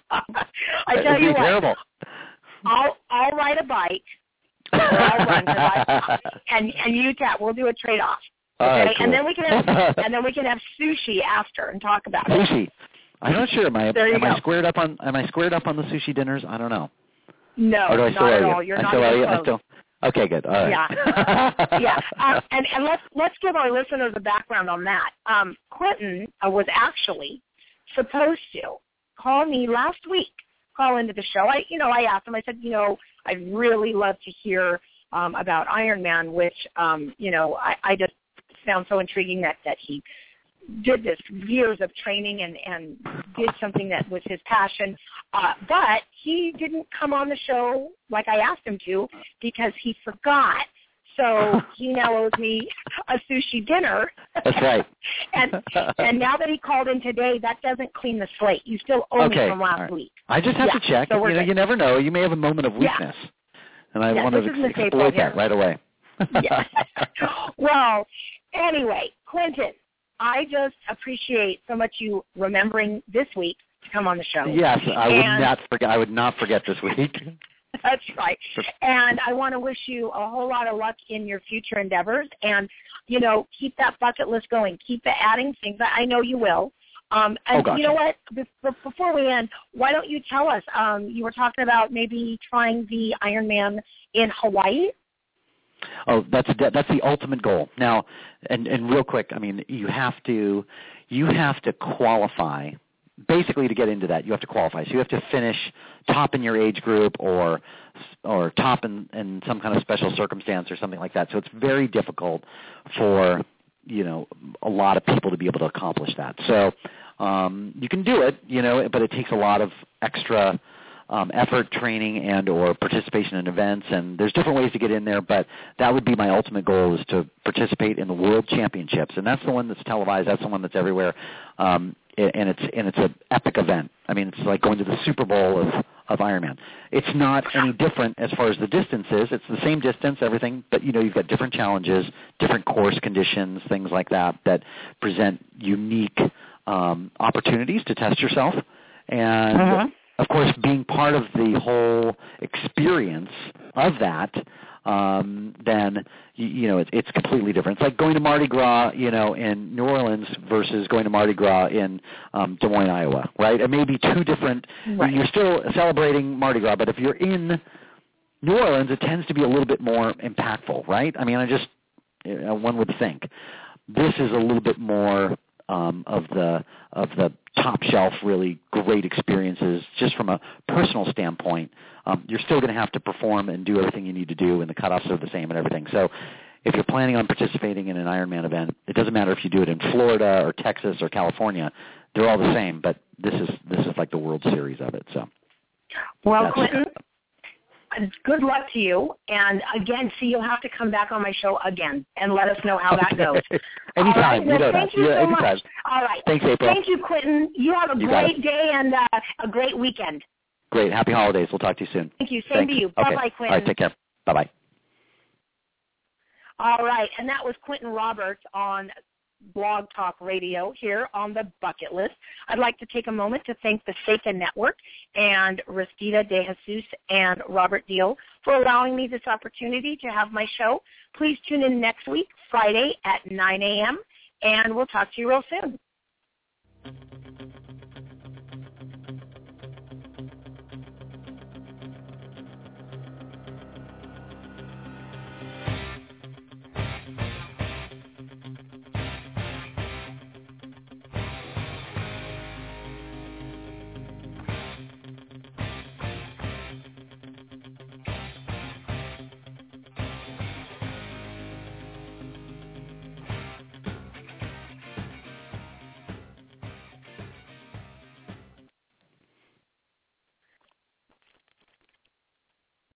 [SPEAKER 2] I tell
[SPEAKER 4] It'd
[SPEAKER 2] you
[SPEAKER 4] be
[SPEAKER 2] what.
[SPEAKER 4] Terrible.
[SPEAKER 2] I'll I'll ride a bike. Or I'll run, I, and and you tap. We'll do a trade off. Okay,
[SPEAKER 4] All right, cool.
[SPEAKER 2] and then we can have and then we can have sushi after and talk about it.
[SPEAKER 4] Sushi. I'm not sure. Am I
[SPEAKER 2] There you
[SPEAKER 4] am
[SPEAKER 2] go.
[SPEAKER 4] I squared up on am I squared up on the sushi dinners? I don't know.
[SPEAKER 2] No,
[SPEAKER 4] or do I still
[SPEAKER 2] not at
[SPEAKER 4] owe you?
[SPEAKER 2] all. You're
[SPEAKER 4] I
[SPEAKER 2] not
[SPEAKER 4] still owe
[SPEAKER 2] even
[SPEAKER 4] you?
[SPEAKER 2] close.
[SPEAKER 4] I still. Okay, good. All right.
[SPEAKER 2] Yeah, yeah. Uh, and and let's let's give our listeners a background on that. Um, Quentin uh, was actually supposed to call me last week, call into the show. I you know I asked him. I said, you know, I'd really love to hear um, about Ironman, which um, you know I, I just found so intriguing that that he did this years of training and, and did something that was his passion. Uh, but he didn't come on the show like I asked him to because he forgot. So he now owes me a sushi dinner.
[SPEAKER 4] That's right.
[SPEAKER 2] and and now that he called in today, that doesn't clean the slate. You still owe
[SPEAKER 4] okay.
[SPEAKER 2] me from last
[SPEAKER 4] right.
[SPEAKER 2] week.
[SPEAKER 4] I just have
[SPEAKER 2] yeah.
[SPEAKER 4] to check.
[SPEAKER 2] So
[SPEAKER 4] you know,
[SPEAKER 2] good.
[SPEAKER 4] you never know. You may have a moment of weakness.
[SPEAKER 2] Yeah.
[SPEAKER 4] And I
[SPEAKER 2] yeah,
[SPEAKER 4] want to
[SPEAKER 2] ex-
[SPEAKER 4] exploit that right away.
[SPEAKER 2] yeah. Well, anyway, Quentin, I just appreciate so much you remembering this week to come on the show.
[SPEAKER 4] Yes, I would
[SPEAKER 2] and
[SPEAKER 4] not forget. I would not forget this week.
[SPEAKER 2] That's right. And I want to wish you a whole lot of luck in your future endeavors. And, you know, keep that bucket list going. Keep adding things. I know you will. Um, and
[SPEAKER 4] oh, gotcha.
[SPEAKER 2] You know what? Be- before we end, why don't you tell us? Um, you were talking about maybe trying the Ironman in Hawaii.
[SPEAKER 4] Oh, that's that's the ultimate goal. Now, and and real quick, I mean, you have to you have to qualify. Basically, to get into that, you have to qualify. So you have to finish top in your age group, or or top in, in some kind of special circumstance, or something like that. So it's very difficult for you know a lot of people to be able to accomplish that. So um, you can do it, you know, but it takes a lot of extra Um, effort, training, and or participation in events, and there's different ways to get in there, but that would be my ultimate goal, is to participate in the World Championships, and that's the one that's televised, that's the one that's everywhere, um, and it's and it's an epic event. I mean, it's like going to the Super Bowl of, of Ironman. It's not any different as far as the distance is. It's the same distance, everything, but, you know, you've got different challenges, different course conditions, things like that, that present unique um, opportunities to test yourself, and uh-huh. Of course, being part of the whole experience of that, um, then, you, you know, it, it's completely different. It's like going to Mardi Gras, you know, in New Orleans versus going to Mardi Gras in um, Des Moines, Iowa, right? It may be two different right. – you're still celebrating Mardi Gras, but if you're in New Orleans, it tends to be a little bit more impactful, right? I mean, I just you know, – one would think. This is a little bit more um, of the of the – top shelf, really great experiences just from a personal standpoint. Um, you're still going to have to perform and do everything you need to do, and the cutoffs are the same and everything. So if you're planning on participating in an Ironman event, it doesn't matter if you do it in Florida or Texas or California. They're all the same, but this is this is like the World Series of it. So,
[SPEAKER 2] well, Quentin, good luck to you. And again, see, you'll have to come back on my show again and let us know how that goes.
[SPEAKER 4] Anytime.
[SPEAKER 2] Right.
[SPEAKER 4] You
[SPEAKER 2] well,
[SPEAKER 4] know
[SPEAKER 2] thank
[SPEAKER 4] that.
[SPEAKER 2] you
[SPEAKER 4] yeah,
[SPEAKER 2] so
[SPEAKER 4] anytime.
[SPEAKER 2] much. All right.
[SPEAKER 4] Thanks, April.
[SPEAKER 2] Thank you, Quentin. You have a
[SPEAKER 4] you
[SPEAKER 2] great day and uh, a great weekend.
[SPEAKER 4] Great. Happy holidays. We'll talk to you soon.
[SPEAKER 2] Thank you. Same
[SPEAKER 4] Thanks.
[SPEAKER 2] to you.
[SPEAKER 4] Okay.
[SPEAKER 2] Bye-bye, Quentin.
[SPEAKER 4] All right. Take care. Bye-bye.
[SPEAKER 2] All right. And that was Quentin Roberts on Blog Talk Radio here on the Bucket List. I'd like to take a moment to thank the Seika Network and Restita De Jesus and Robert Deal for allowing me this opportunity to have my show. Please tune in next week, Friday at nine a.m., and we'll talk to you real soon.